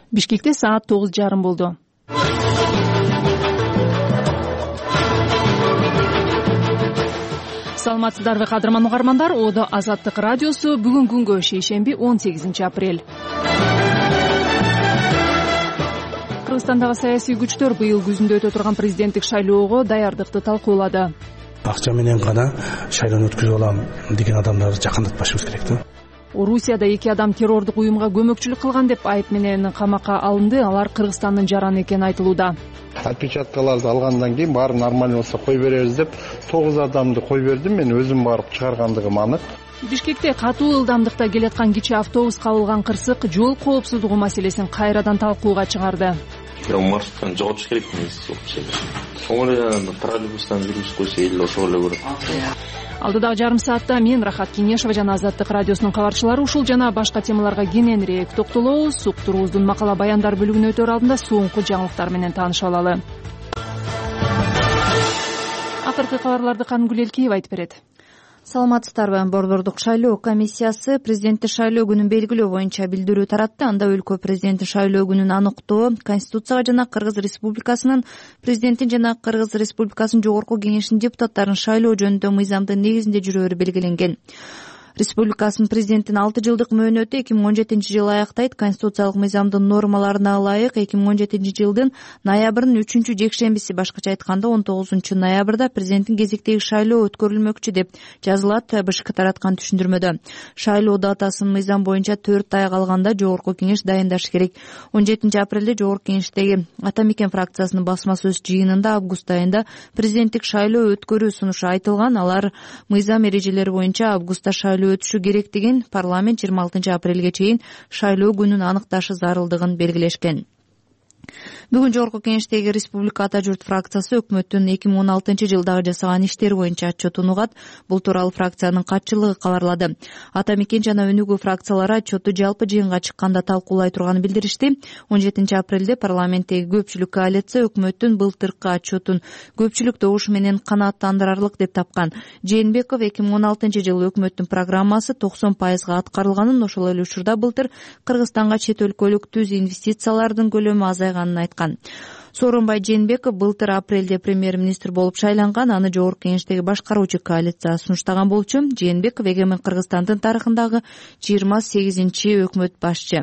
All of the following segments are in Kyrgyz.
Бишкекте саат 9:30 болду. Саламатсыздарбы кадырман угармандар, Одо Азаттык радиосу бүгүн күнгө шейшемби 18 апрель. Кыргызстандагы саясий күчтөр быйыл күзүндө өтө турган президенттик шайлоого даярдыкты талкуулады. Акча менен гана шайлоону өткүзүп алам деген адамдарды жакындатпашыбыз керек да. Орусияда 2 адам террордук уюмга көмөкчүлүк кылган деп айып менен камакка алынды. Алар Кыргызстандын жараны экени айтылууда. Отпечаткаларды алгандан кийин баары нормаль болсо кой беребиз деп 9 адамды кой бердим, мен өзүм барып чыгаргандыгым анык. Бишкекте катуу ылдамдыкта келаткан кичи автобус кабылган кырсык жол коопсуздугу маселесин кайрадан талкууга чыгарды. Маршруттан жоготуш керек эмес вообще. Соңу эле троллейбустан жүргүзүп койсо эл ошол эле көрөт. Алдыдагы жарым саатта мен Рахат Кенешева жана Азаттык радиосунун кабарчылары ушул жана башка темаларга кененирээк токтолобуз. Уктуруубуздун макала баяндар бөлүгүнө өтөр алдында соңку жаңылыктар менен таанышып алалы. Акыркы кабарларды Канымгүл Элкиева айтып берет. Саламатсыздарбы. Борбордук шайлоо комиссиясы президенттик шайлоо күнүн белгилөө боюнча билдирүү таратты. Анда өлкө президенттик шайлоо күнүн аныктоо Конституцияга жана Кыргыз Республикасынын президентин жана Кыргыз Республикасынын жогорку кеңешинин депутаттарын шайлоо жөнүндө мыйзамдын негизинде жүрөөрү белгиленген. Республикасынын президентинин 6 жылдык мөөнөтү 2017-жылы аяктайт. Конституциялык мыйзамдын нормаларына ылайык 2017-жылдын ноябрынын 3-жекшембиси, башкача айтканда 19-ноябрда президенттин кезектеги шайлоо өткөрүлмөкчү деп жазылат БШК тараткан түшүндүрмөдө. Шайлоо датасын мыйзам боюнча 4 ай калганда жогорку кеңеш дайындашы керек. 17 апрелде жогорку кеңештеги Ата Мекен фракциясынын басма сөз жыйынында август айында президенттик шайлоо өткөрүү сунушу айтылган. Алар мыйзам эрежелери боюнча августта шайлоо өтүшү керектигин, парламент 26 апрелге чейин шайлоо күнүн аныкташы зарылдыгын белгилешкен. Бүгүн жогорку кеңештеги Республика Ата журт фракциясы өкмөттүн 2016-жылдагы жасаган иштери боюнча отчетун угат. Бул тууралуу фракциянын катчылыгы кабарлады. Ата Мекен жана Өнүгүү фракциялары отчетту жалпы жыйынга чыкканда талкуулай турганын билдиришти. 17 апрелде парламенттеги көпчүлүк коалиция өкмөттүн былтыркы отчетун көпчүлүк добуш менен канааттандырарлык деп тапкан. Жээнбеков 2016-жылы өкмөттүн программасы 90% аткарылганын, ошол эле учурда былтыр Кыргызстанга чет өлкөлүк түз инвестициялардын көлөмү азайганын айткан. Сооронбай Жээнбеков былтыр апрелде премьер-министр болуп шайланган. Аны жогорку кеңештеги башкаруучу коалиция сунуштаган болчу. Жээнбеков эгемен Кыргызстандын тарыхындагы 28-чи өкмөт башчы.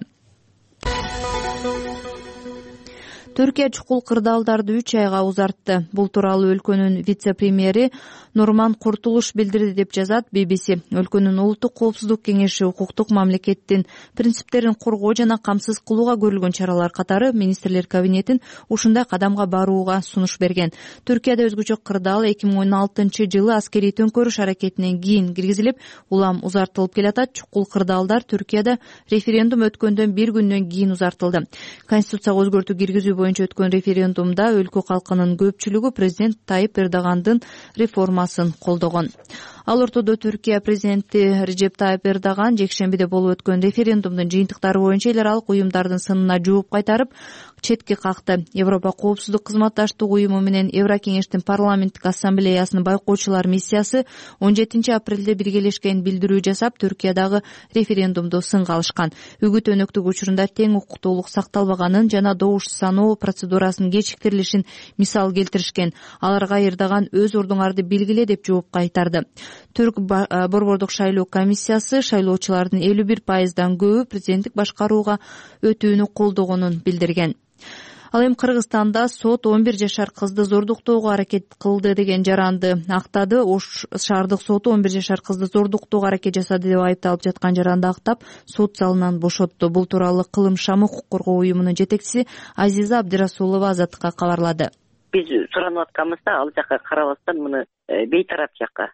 Түркия чукул кырдаалдарды 3 айга узартты. Бул тууралуу өлкөнүн вице-премьери Нурман Куртулуш билдирди деп жазат BBC. Өлкөнүн улуттук коопсуздук кеңеши укуктук мамлекеттин принциптерин коргоо жана камсыз кылууга көрүлгөн чаралар катары министрлер кабинетин ушундай кадамга барууга сунуш берген. Түркияда өзгөчө кырдаал 2016-жылы аскерий төңкөрүш аракетинен кийин киргизилип, улам узартылып келатат. Чукул кырдаалдар Түркияда референдум өткөндөн 1 күндөн кийин узартылды. Конституцияга өзгөртүү киргизүү боюнча өткөн референдумда өлкө калкынын көпчүлүгү президент Тайып Эрдогандын реформасын колдогон. Ал ортодо Түркия президенти Режеп Тайып Эрдоган жекшембиде болуп өткөн референдумдун жыйынтыктары боюнча эл аралык уюмдардын сынына жооп кайтарып, четке какты. Европа коопсуздук кызматташтык уюму менен Еврокеңештин парламенттик ассамблеясынын байкоочулар миссиясы 17 апрелде биргелешкен билдирүү жасап, Түркиядагы референдумду сынга алышкан. Үгүт өнөктүк учурунда тең укуктуулук сакталбаганын жана добуш саноо процедурасынын кечиктирилишин мисал келтиришкен. Аларга Эрдоган өз ордуңарды белгиле деп жооп кайтарды. Түрк борбордук шайлоо комиссиясы шайлоочулардын 51%дан көбү президенттик башкарууга өтүүнү колдогонун билдирген. Ал эми Кыргызстанда сот 11 жашар кызды зордуктоого аракет кылды деген жаранды актады. Ош шаардык соту 11 жашар кызды зордуктоого аракет жасады деп айыпталып жаткан жаранды актап, сот залынан бошотту. Бул тууралуу Кылым шамы укук коргоо уюмунун жетекчиси Азиза Абдырасулова Азаттыкка кабарлады. Биз суранып атканыбызда ал жакка карабастан муну бейтарап жакка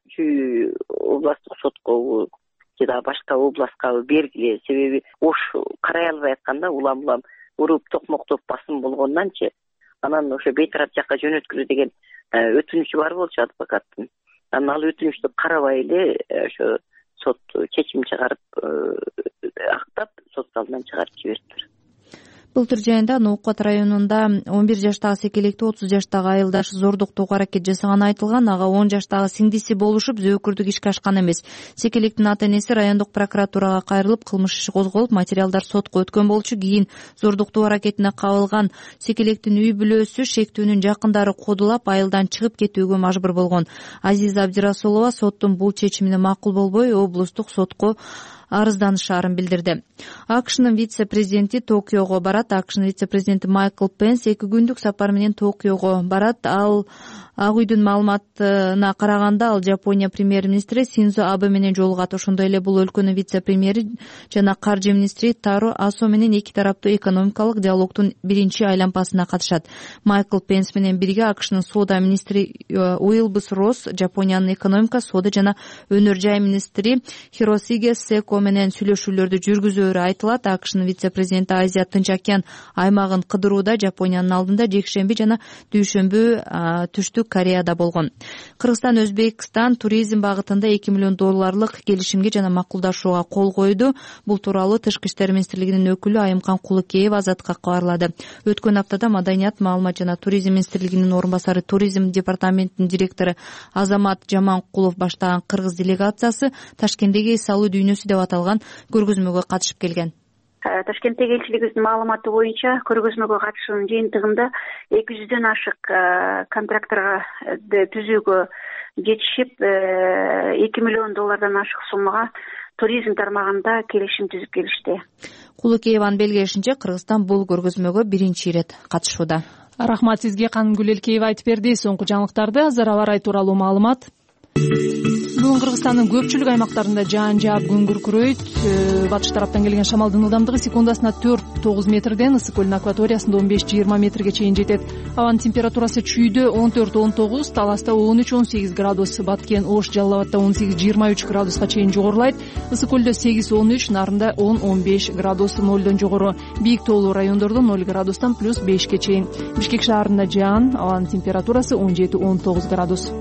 областтык сотко жана башка областка бергиле. Себеби Ош карай албай атканда улам уруп токмоктоп басым болгонданчы анан ошо бейтарап жакка жөнөткүлө деген өтүнүчү бар болчу адвокаттын. Анан ал өтүнүчтү карабай эле ошо сот чечим чыгарып актап сот залынан чыгарып жибердилер. Былтыр жайында Ноокат районунда 11 жаштагы секелекти 30 жаштагы айылдаш зордуктоого аракет жасаганы айтылган. Ага 10 жаштагы сиңдиси болушуп, зөөкүрдүк ишке ашкан эмес. Секелектин ата-энеси райондук прокуратурага кайрылып, кылмыш иши козголуп, материалдар сотко өткөн болчу. Кийин зордуктоо аракетине кабылган секелектин үй бүлөсү шектүүнүн жакындары кодулап, айылдан чыгып кетүүгө мажбур болгон. Азиза Абдирасулова соттун бул чечимине макул болбой, облустук сотко арызданышаарын билдирди. АКШнын вице-президенти Токиого барат. АКШнын вице-президенти Майкл Пенс 2 күндүк сапар менен Токиого барат. Ал Ак үйдүн маалыматына караганда, ал Жапония премьер-министри Синдзо Абе менен жолугат. Ошондой эле бул өлкөнүн вице-премьери жана каржы министри Таро Асо менен эки тараптуу экономикалык диалогдун биринчи айлампасына катышат. Майкл Пенс менен бирге АКШнын соода министри Уилбус Росс, Жапониянын экономика, соода жана өнөр жай министри Хиросиге Секо менен сүйлөшүүлөрдү жүргүзөөрү айтылат. АКШнын вице-президенти Азия Тынч океан аймагын кыдырууда Жапониянын алдында жекшемби жана дүйшөмбү түштүк Кореяда болгон. Кыргызстан Өзбекстан туризм багытында $2 миллион келишимге жана макулдашууга кол койду. Бул тууралуу Тышкы иштер министрлигинин өкүлү Айымкан Кулыкеева Азатка кабарлады. Өткөн аптада Маданият, маалымат жана туризм министрлигинин орун басары, туризм департаментинин директору Азамат Жаманкулов баштаган кыргыз делегациясы Ташкенттеги Салуу дүйнөсү деп аталган көргөзмөгө катышып келген. Ташкенттеги элчилигибиздин маалыматы боюнча көргөзмөгө катышуунун жыйынтыгында 200дөн ашык контракторго түзүүгө жетишип, $2 миллион ашык суммага туризм тармагында келишим түзүп келишти. Кулыкееванын белгилешинче, Кыргызстан бул көргөзмөгө биринчи ирет катышууда. Рахмат сизге, Кангүл Элкеева айтып берди. Соңку жаңылыктарды азыр аба ырайы тууралуу маалымат. Бүгүн Кыргызстандын көпчүлүк аймактарында жаан жаап, күн күркүрөйт. Батыш тараптан келген шамалдын ылдамдыгы секундасына 4-9 метрден, ысык көлдүн акваториясында 15-20 метрге чейин жетет. Абанын температурасы чүйдө 14-19, Таласта 13-18 градус, Баткен, Ош, Жалал Абадта 18-23 градуска чейин жогорулайт. Ысык көлдө 8-13, Нарында 10-15 градус, 0дон жогору. Бийик тоолуу райондордо 0 градустан +5ке чейин. Бишкек шаарында жаан, абанын температурасы 17-19 градус.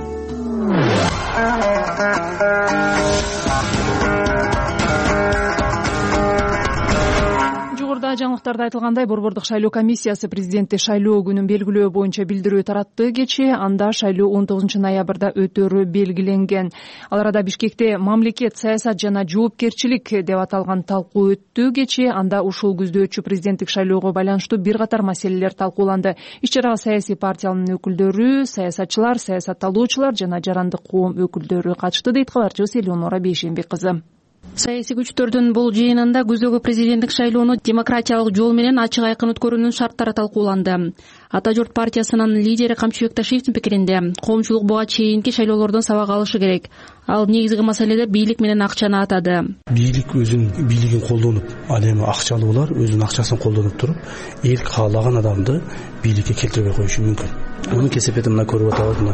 Жогоруда жаңылыктарда айтылгандай, Борбордук шайлоо комиссиясы президентти шайлоо күнүн белгилөө боюнча билдирүү таратты. Кечээ анда шайлоо 19 ноябрда өтөрү белгиленген. Ал арада Бишкекте мамлекет, саясат жана жоопкерчилик деп аталган талкуу өттү. Кечээ анда ушул күздө өтчү президенттик шайлоого байланыштуу бир катар маселелер талкууланды. Иш-чарага саясий партиялардын өкүлдөрү, саясатчылар, саясатталуучулар жана жарандык коом өкүлдөрү катышты, дейт кабарчыбыз Элеонора Бейшенбек кызы. Саясий күчтөрдүн бул жыйынында күздөгү президенттик шайлоону демократиялык жол менен ачык айкын өткөрүүнүн шарттары талкууланды. Ата журт партиясынын лидери Камчыбек Ташиевдин пикиринде, коомчулук буга чейинки шайлоолордон сабак алышы керек. Ал негизги маселеде бийлик менен акчаны атады. Бийлик өзүнүн бийлигин колдонуп, ал эми акчалуулар өзүнүн акчасын колдонуп туруп, эл каалаган адамды бийликке келтирбей коюшу мүмкүн. Мунун кесепети мына көрүп атабыз.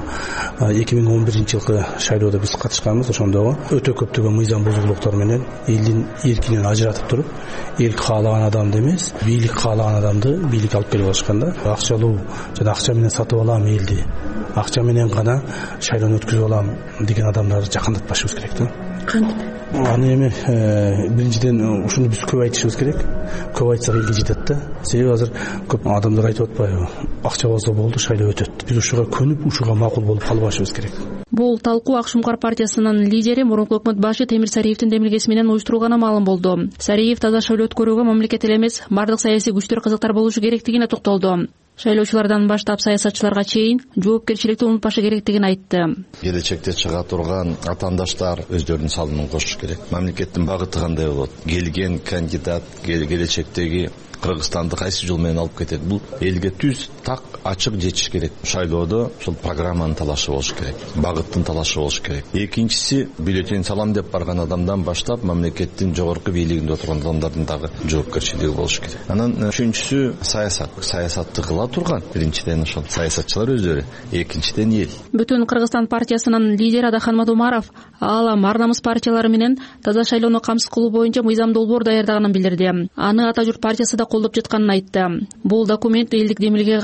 2011-жылкы шайлоодо биз катышканбыз. Ошондо өтө көптөгөн мыйзам бузуулуктар менен элдин эркинен ажыратып туруп, эл каалаган адамды эмес, бийлик каалаган адамды бийликке алып келип алышкан да. Акчалуу жана акча менен сатып алам элди, акча менен гана шайлоону өткүзүп алам деген адамдарды жакындатпашыбыз керек да. Кантип? Аны эми биринчиден ушуну биз көп айтышыбыз керек. Көп айтсак элге жетет да. Себеби азыр көп адамдар айтып атпайбы? Акча болсо болду, шайлоо өтөт. Биз ушуга көнүп, ушуга макул болуп калбашыбыз керек. Бул талкуу Ак Шумкар партиясынын лидери мурунку өкмөт башы Темир Сариевдин демилгеси менен уюштурулганы маалым болду. Сариев таза шайлоо өткөрүүгө мамлекет эле эмес, бардык саясий күчтөр кызыктар болушу керектигине токтолду. Шайлоочулардан баштап саясатчыларга чейин жоопкерчиликти унутпашы керектигин айтты. Келечекте чыга турган атаандаштар өздөрүнүн салымын кошуш керек. Мамлекеттин багыты кандай болот? Келген кандидат келечектеги Кыргызстанды кайсы жол менен алып кетет? Бул элге түз так ачык жетиш керек. Шайлоодо ушул программанын талашы болуш керек, багыттын талашы болуш керек. Экинчиси, бюллетень салам деп барган адамдан баштап мамлекеттин жогорку бийлигинде отурган адамдардын дагы жоопкерчилиги болуш керек. Анан үчүнчүсү саясатты кыла турган биринчиден ошол саясатчылар өздөрү, экинчиден эл. Бүтүн Кыргызстан партиясынын лидери Адахан Мадумаров Аалам, Ар намыс партиялары менен таза шайлоону камсыз кылуу боюнча мыйзам долбоор даярдаганын билдирди. Аны Ата журт партиясы да колдоп жатканын айтты. Бул документ элдик демилге катары жакын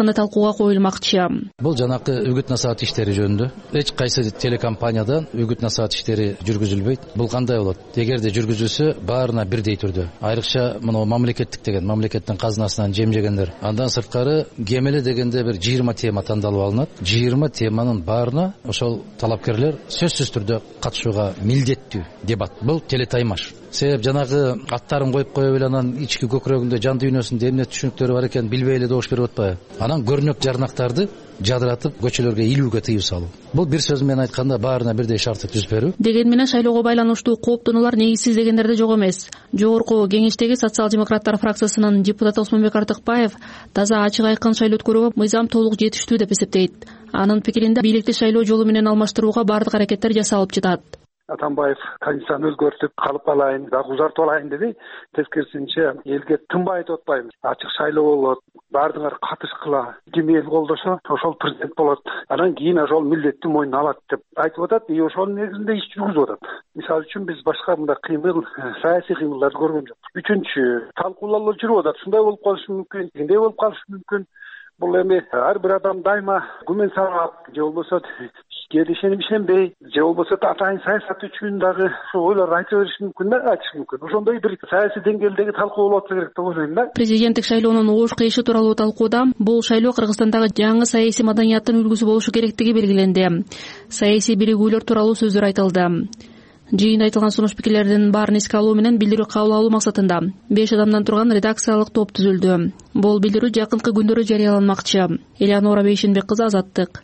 жакында талкууга коюлмакчы. Бул жанакы үгүт насаат иштери жөнүндө эч кайсы телекомпаниядан үгүт насаат иштери жүргүзүлбөйт. Бул кандай болот? Эгерде жүргүзүлсө, баарына бирдей түрдө. Айрыкча мына мамлекеттик деген мамлекеттин казынасынан жем жегендер. Андан сырткары кемеле дегенде бир 20 тема тандалып алынат. 20 теманын баарына ошол талапкерлер сөзсүз түрдө катышууга милдеттүү. Дебат. Бул телетаймаш. Себеп жанагы аттарын коюп коюп эле анан ички көкүрөгүндө жан дүйнөсүндө эмне түшүнүктөрү бар экен билбей эле добуш берип атпайбы? Анан көрнөк жарнактарды жадыратып көчөлөргө илүүгө тыюу салуу. Бул бир сөз менен айтканда баарына бирдей шартты түзүп берүү. Деген менен шайлоого байланыштуу кооптонуулар негизсиз дегендер жок эмес. Жогорку кеңештеги социал-демократтар фракциясынын депутаты Осмонбек Артыкбаев таза ачык айкын шайлоо өткөрүүгө мыйзам толук жетиштүү деп эсептейт. Анын пикиринде бийликти шайлоо жолу менен алмаштырууга бардык аракеттер жасалып жатат. Атамбаев конституцияны өзгөртүп калып алайын, дагы узартып алайын деди. Тескерисинче элге тынбай айтып атпайбыз. Ачык шайлоо болот, баардыгыңар катышкыла. Ким эл колдошо, ошол президент болот. Анан кийин ошол милдетти мойнуна алат деп айтып атат. Ошонун негизинде иш жүргүзүп атат. Мисалы үчүн биз башка мындай кыймыл, саясий кыймылдарды көргөн жокпуз. Үчүнчү, талкуулаулар жүрүп атат. Ушундай болуп калышы мүмкүн, тигиндей болуп калышы мүмкүн. Бул эми ар бир адам дайыма күмөн сабап, же болбосо кээде ишенбей, же болбосо атайын саясат үчүн дагы ошол ойлорду айта бериши мүмкүн да, айтышы мүмкүн. Ошондой бир саясий деңгээлдеги талкуу болуп атса керек деп ойлойм да. Президенттик шайлоонун оош кыйышы тууралуу талкууда бул шайлоо Кыргызстандагы жаңы саясий маданияттын үлгүсү болушу керектиги белгиленди. Саясий биригүүлөр тууралуу сөздөр айтылды. Жыйында айтылган сунуш пикирлердин баарын эске алуу менен билдирүү кабыл алуу максатында 5 адамдан турган редакциялык топ түзүлдү. Бул билдирүү жакынкы күндөрү жарыяланмакчы. Элеонора Бейшенбек кызы, Азаттык.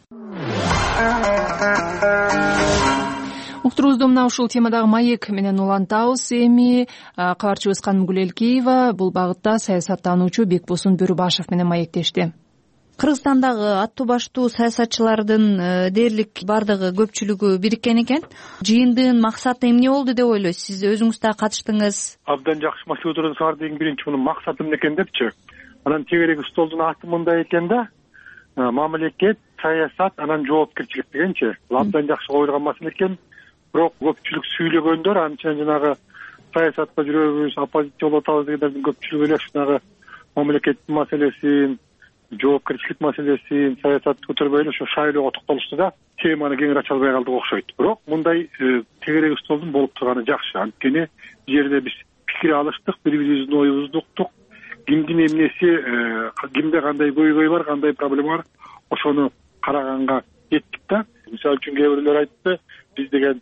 Уктуруубузду мына ушул темадагы маек менен улантабыз. Эми кабарчыбыз Канымгүл Элкиева бул багытта саясаттануучу Бекбосун Бөрүбашев менен маектешти. Кыргызстандагы аттуу баштуу саясатчылардын дээрлик бардыгы көпчүлүгү бириккен экен. Жыйындын максаты эмне болду деп ойлойсуз? Сиз өзүңүз да катыштыңыз. Абдан жакшы маселе отурсаңар деген биринчи мунун максаты эмне экен депчи. Анан тегерек столдун аты мындай экен да. Мамлекет, саясат, анан жоопкерчилик дегенчи. Абдан жакшы коюлган маселе экен. Бирок көпчүлүк сүйлөгөндөр анча жанагы саясатка жүрөбүз, оппозиция болуп атабыз дегендердин көпчүлүгү эле ушунагы мамлекеттин маселесин, жоопкерчилик маселесин, саясатты көтөрбөй эле ошо шайлоого токтолушту да, теманы кеңири ача албай калдык окшойт. Бирок мындай тегерек столдун болуп турганы жакшы. Анткени бул жерде биз пикир алыштык, бири-бирибиздин оюбузду уктук. Кимдин эмнеси, кимде кандай көйгөй бар, кандай проблема бар, ошону караганга жеттик да. Мисалы үчүн кээ бирлер айтты, биз деген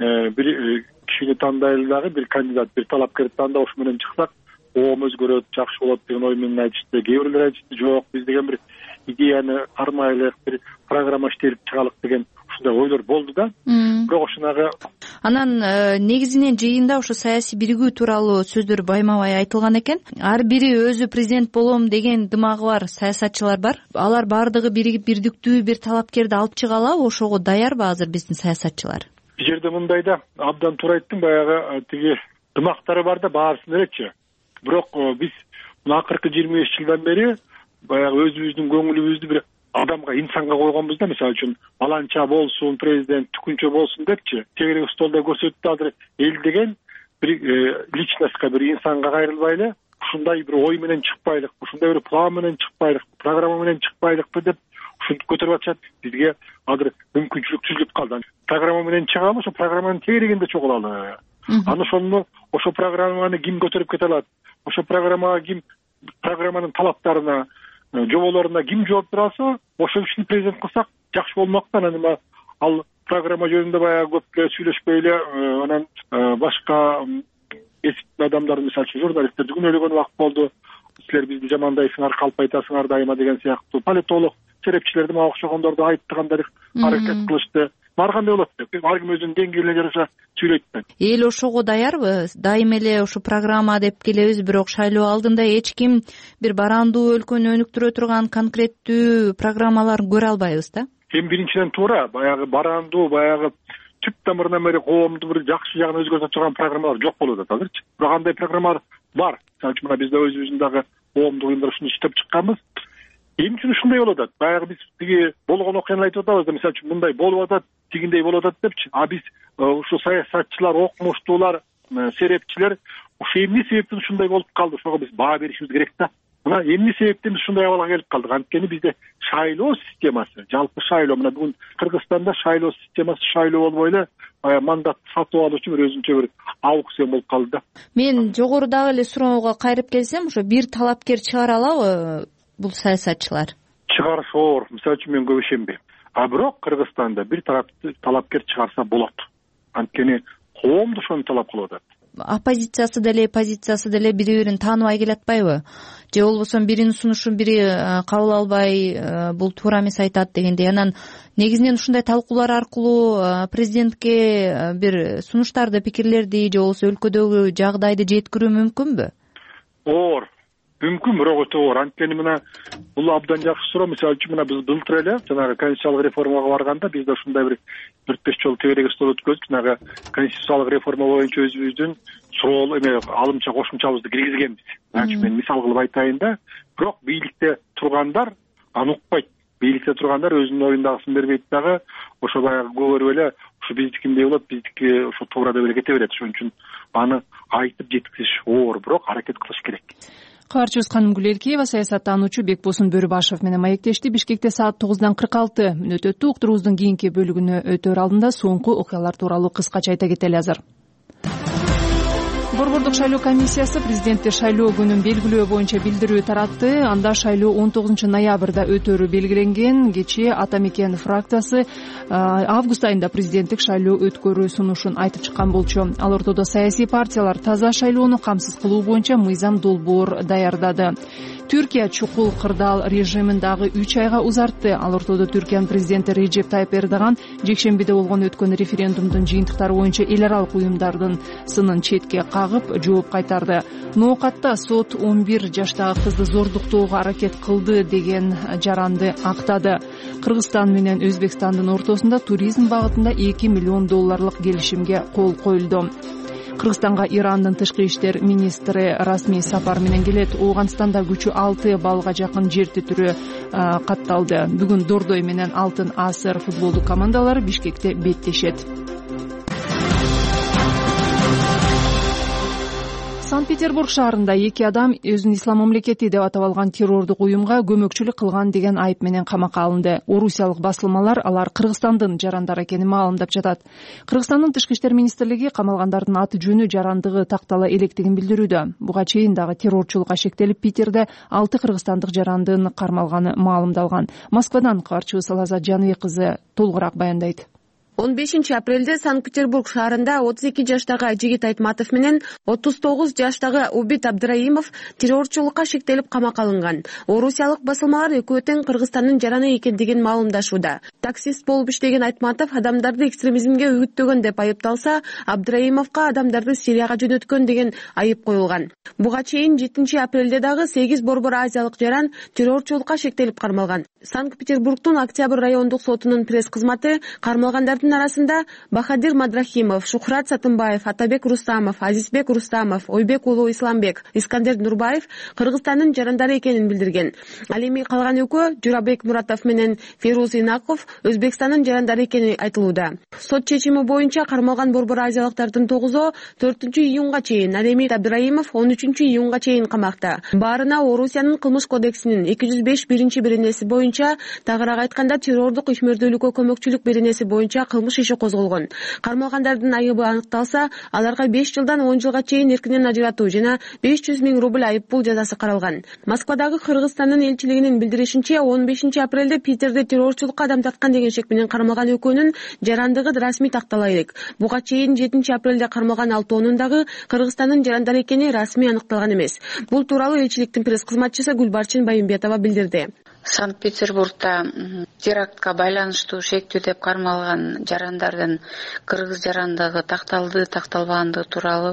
бир кишини тандайлы дагы, бир кандидат, бир талапкерди тандап ушу менен чыксак, оом өзгөрөт, жакшы болот деген ой менен айтышты. Кээ бирлер айтышты, жок, биз деген бир идеяны кармайлык, бир программа иштелип чыгалык деген ушундай ойлор болду да. Бирок ушунагы анан негизинен жыйында ошо саясий биригүү тууралуу сөздөр байма-бай айтылган экен. Ар бири өзү президент болом деген дымагы бар саясатчылар бар. Алар бардыгы биригип бирдиктүү бир талапкерди алып чыга алабы? Ошого даярбы азыр биздин саясатчылар? Бул жерде мындай да, абдан туура айттың, баягы тиги дымактары бар да баарысын элечи. Бирок биз мына акыркы 25 жылдан бери баягы өзүбүздүн көңүлүбүздү бир адамга, инсанга койгонбуз да. Мисалы үчүн баланча болсун, президент түкүнчө болсун депчи. Тегерек столдо көрсөттү, азыр эл деген бир личностька, бир инсанга кайрылбай эле ушундай бир ой менен чыкпайлык, ушундай бир план менен чыкпайлык, программа менен чыкпайлыкпы деп ушинтип көтөрүп атышат. Бизге азыр мүмкүнчүлүк түзүлүп калды. Программа менен чыгалы, ошо программанын тегерегинде чогулалы. Аны ошо программаны ким көтөрүп кете алат? Ошо программага ким, программанын талаптарына, жоболоруна ким жооп бере алса, ошол кишини президент кылсак жакшы болмок да. Анан ал программа жөнүндө баягы көп эле сүйлөшпөй эле, анан башка эсиптүү адамдар, мисалы үчүн журналисттерди күнөөлөгөн убакыт болду. Силер бизди жамандайсыңар, калп айтасыңар дайыма деген сыяктуу. Политолог, серепчилерди мага окшогондорду айттыгандай аракет кылышты. Ар кандай болот деп, ар ким өзүнүн деңгээлине жараша сүйлөйт да. Эл ошого даярбы? Дайыма эле ушу программа деп келебиз, бирок шайлоо алдында эч ким бир барандуу өлкөнү өнүктүрө турган конкреттүү программаларын көрө албайбыз да. Эми биринчиден туура, баягы барандуу, баягы түп тамырынан бери коомду бир жакшы жагына өзгөртө турган программалар жок болуп атат азырчы. Бирок андай программалар бар. Мисалы үчүн мына бизде өзүбүздүн дагы коомдук уюмдар ушуну иштеп чыкканбыз. Эмне үчүн ушундай болуп атат? Баягы биз тиги болгон окуяны айтып атабыз да, мисалы үчүн мындай болуп атат, тигиндей болуп атат депчи. А биз ушу саясатчылар, окумуштуулар, серепчилер ушу эмне себептен ушундай болуп калды? Ошого биз баа беришибиз керек да. мына эмне себептен ушундай абалга келип калдык? Анткени бизде шайлоо системасы, жалпы шайлоо, мына бүгүн Кыргызстанда шайлоо системасы шайлоо болбой эле мандатты сатып алуучу бир өзүнчө бир аукцион болуп калды да. Мен жогорудагы эле суроого кайрып келсем, ошо бир талапкер чыгара алабы бул саясатчылар? Чыгарышы оор. Мисалы үчүн мен көп ишенбейм. А бирок Кыргызстанда бир талапкер чыгарса болот. Анткени коом да ошону талап кылып атат. Оппозициясы деле, позициясы деле бири-бирин тааныбай келатпайбы? Же болбосо биринин сунушун бири кабыл албай, бул туура эмес айтат дегендей. Анан негизинен ушундай талкуулар аркылуу президентке бир сунуштарды, пикирлерди же болбосо өлкөдөгү жагдайды жеткирүү мүмкүнбү? Оор. Мүмкүн, бирок өтө оор. Анткени мына бул абдан жакшы суроо. Мисалы үчүн мына биз былтыр эле жанагы конституциялык реформага барганда бизде ушундай бир 4-5 жолу тебереги стол өткөзүп, жанагы конституциялык реформа боюнча өзүбүздүн суроо алымча кошумчабызды киргизгенбиз. Мен мисал кылып айтайын да, бирок бийликте тургандар аны укпайт. Бийликте тургандар өзүнүн оюндагысын бербейт дагы, ошо баягы көрүп эле ушу биздикиндей болот, биздики ошо туура деп эле кете берет. Ошон үчүн аны айтып жеткизиш оор, бирок аракет кылыш керек. Кабарчыбыз Каным Гүлелкеева саясаттануучу Бекбосун Бөрүбашев менен маектешти. Бишкекте саат 9:46 өтөттү. Уктуруубуздун кийинки бөлүгүнө өтөр алдында соңку окуялар тууралуу кыскача айта кетели азыр. Борбордук шайлоо комиссиясы президентти шайлоо күнүн белгилөө боюнча билдирүү таратты. Анда шайлоо 19 ноябрда өтөрү белгиленген. Кечээ Ата Мекен фракциясы август айында президенттик шайлоо өткөрүү сунушун айтып чыккан болчу. Ал ортодо саясий партиялар таза шайлоону камсыз кылуу боюнча мыйзам долбоор даярдады. Түркия чукул кырдаал режимин дагы 3 айга узартты. Ал ортодо Түркиянын президенти Реджеп Тайып Эрдоган жекшембиде болгон өткөн референдумдун жыйынтыктары боюнча эл аралык уюмдардын сынын четке кагып жооп кайтарды. Ноокатта сот 11 жаштагы кызды зордуктоого аракет кылды деген жаранды актады. Кыргызстан менен Өзбекстандын ортосунда туризм багытында $2 миллион келишимге кол коюлду. Кыргызстанга Ирандын тышкы иштер министри расмий сапар менен келет. Ооганстанда күчү 6 баллга жакын жер титирөө катталды. Бүгүн Дордой менен Алтын Асыр футболдук командалары Бишкекте беттешет. Санкт-Петербург шаарында 2 адам өзүн ислам мамлекети деп атап алган террордук уюмга көмөкчүлүк кылган деген айып менен камакка алынды. Орусиялык басылмалар алар Кыргызстандын жарандары экенин маалымдап жатат. Кыргызстандын тышкы иштер министрлиги камалгандардын аты жөнү жарандыгы тактала электигин билдирүүдө. Буга чейин дагы террорчулукка шектелип Питерде 6 кыргызстандык жарандын кармалганы маалымдалган. Москвадан кабарчыбыз Алазат Жаныбек кызы толугураак баяндайт. 15 апрелде Санкт-Петербург шаарында 32 жаштагы Жигит Айтматов менен 39 жаштагы Убит Абдраимов террорчулукка шектелип камакка алынган. Орусиялык басылмалар экөө тең Кыргызстандын жараны экендигин маалымдашууда. Таксист болуп иштеген Айтматов адамдарды экстремизмге үгүттөгөн деп айыпталса, Абдраимовго адамдарды Сирияга жөнөткөн деген айып коюлган. Буга чейин 7 апрелде дагы 8 борбор азиялык жаран террорчулукка шектелип кармалган. Санкт-Петербургдун Октябрь райондук сотунун пресс кызматы кармалгандардын арасында Бахадир Мадрахимов, Шухрат Сатымбаев, Атабек Рустамов, Азизбек Рустамов, Ойбек уулу Исламбек, Искандер Нурбаев Кыргызстандын жарандары экенин билдирген. Ал эми калган экөө Журабек Муратов менен Феруз Инаков Өзбекстандын жарандары экени айтылууда. Сот чечими боюнча кармалган борбор азиялыктардын 9-у 4-июнга чейин, ал эми Абдраимов 13-июнга чейин камакта. Баарына Орусиянын кылмыш кодексинин 205 беренеси боюнча, тагыраак айтканда террордук ишмердүүлүккө көмөкчүлүк беренеси боюнча кылмыш иши козголгон. Кармалгандардын айыбы аныкталса, аларга 5 жылдан 10 жылга чейин эркинен ажыратуу жана 500 000 рубль айып пул жазасы каралган. Москвадагы Кыргызстандын элчилигинин билдиришинче, 15 апрелде Питерде террорчулукка адам тарткан деген шек менен кармалган экөөнүн жарандыгы расмий тактала элек. Буга чейин 7 апрелде кармалган 6 дагы Кыргызстандын жарандары экени расмий аныкталган эмес. Бул тууралуу элчиликтин пресс кызматчысы Гүлбарчын Байымбетова билдирди. Санкт-Петербургда терактка байланыштуу шектүү деп кармалган жарандардын кыргыз жарандыгы такталды, такталбагандыгы тууралуу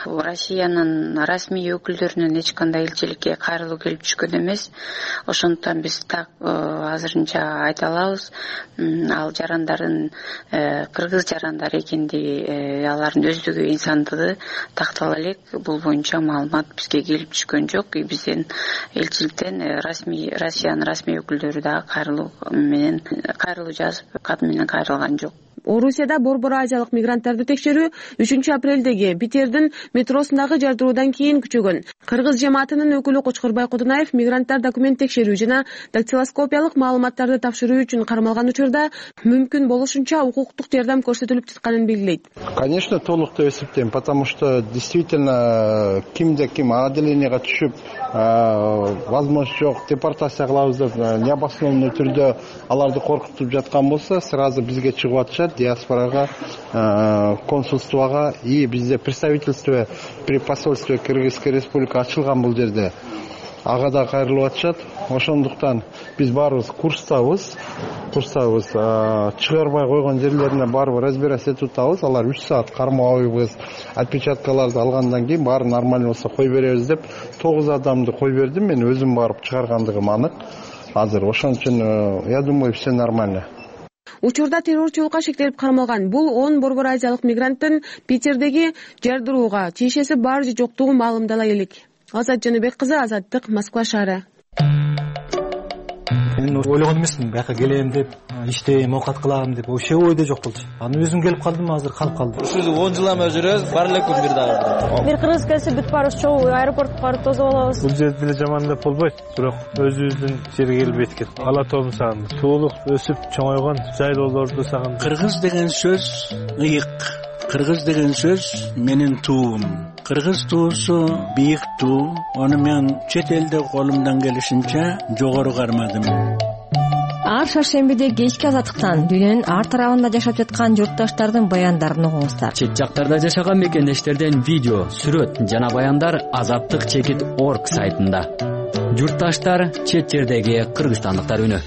Россиянын расмий өкүлдөрүнүн эч кандай элчиликке кайрылуу келип түшкөн эмес. Ошондуктан биз так азырынча айта алабыз, ал жарандардын кыргыз жарандары экендиги, алардын өздүгү, инсандыгы тактала элек. Бул боюнча маалымат бизге келип түшкөн жок. Бизден элчиликтен Россиянын расмий өкүлдөрү дагы кайрылуу жазып, кат менен кайрылган жок. Орусияда Борбор Азиялык мигранттарды текшерүү 3-апрелдеги Питердин метросундагы жардыруудан кийин күчөгөн. Кыргыз жамаатынын өкүлү Кочкорбай Кудунаев мигранттар документ текшерүү жана дактилоскопиялык маалыматтарды тапшыруу үчүн кармалган учурда мүмкүн болушунча укуктук жардам көрсөтүлүп жатканын белгилейт. Конечно, толук деп эсептейм, потому что действительно кимде ким отделениеге түшүп, возможность жок, депортация кылабыз деп необоснованный түрдө аларды коркутуп жаткан болсо, сразу бизге чыгып атышат, диаспорага, консульствого и бизде представительство при посольстве Кыргызской республика ачылган бул жерде. Ага да кайрылып атышат. Ошондуктан биз баарыбыз курстабыз, чыгарбай койгон жерлерине барып разбираться этип атабыз. Алар 3 саат кармабайбыз, отпечаткаларды алгандан кийин баары нормально болсо кой беребиз деп 9 адамды кой бердим. Мен өзүм барып чыгаргандыгым анык. Азыр ошон үчүн я думаю, все нормально. Учурда террорчулукка шектелип кармалган бул 10 борбор азиялык мигранттын Питердеги жардырууга тиешеси бар же жоктугу маалымдала элек. Азат Жаныбек кызы, Азаттык, Москва шаары. Мен ойлогон эмесмин, бияка келем деп, иштейм, оокат кылам деп, вообще ойдо жок болчу. Анан өзүм келип калдым, азыр калып калдым. Ушул 10 жыл эме жүрөбүз, бар эле күн бир дагы. Бир кыргыз келсе бүт баарыбыз чогуу аэропортко барып тосуп алабыз. Бул жерде деле жаман деп болбойт, бирок өзүбүздүн жерге келип эткет. Ала тоом сагын, суулук өсүп чоңойгон жайлоолорду сагын. Кыргыз деген сөз ыйык. Кыргыз деген сөз менин туум. Кыргыз туусу бийик туу. Аны мен чет элде колумдан келишинче жогору кармадым. Ар шаршембиде кечки Азаттыктан дүйнөнүн ар тарабында жашап жаткан журтташтардын баяндарын угуңуздар. Чет жактарда жашаган мекендештерден видео, сүрөт жана баяндар azattik.org сайтында. Журтташтар, чет жердеги кыргызстандыктар үнү.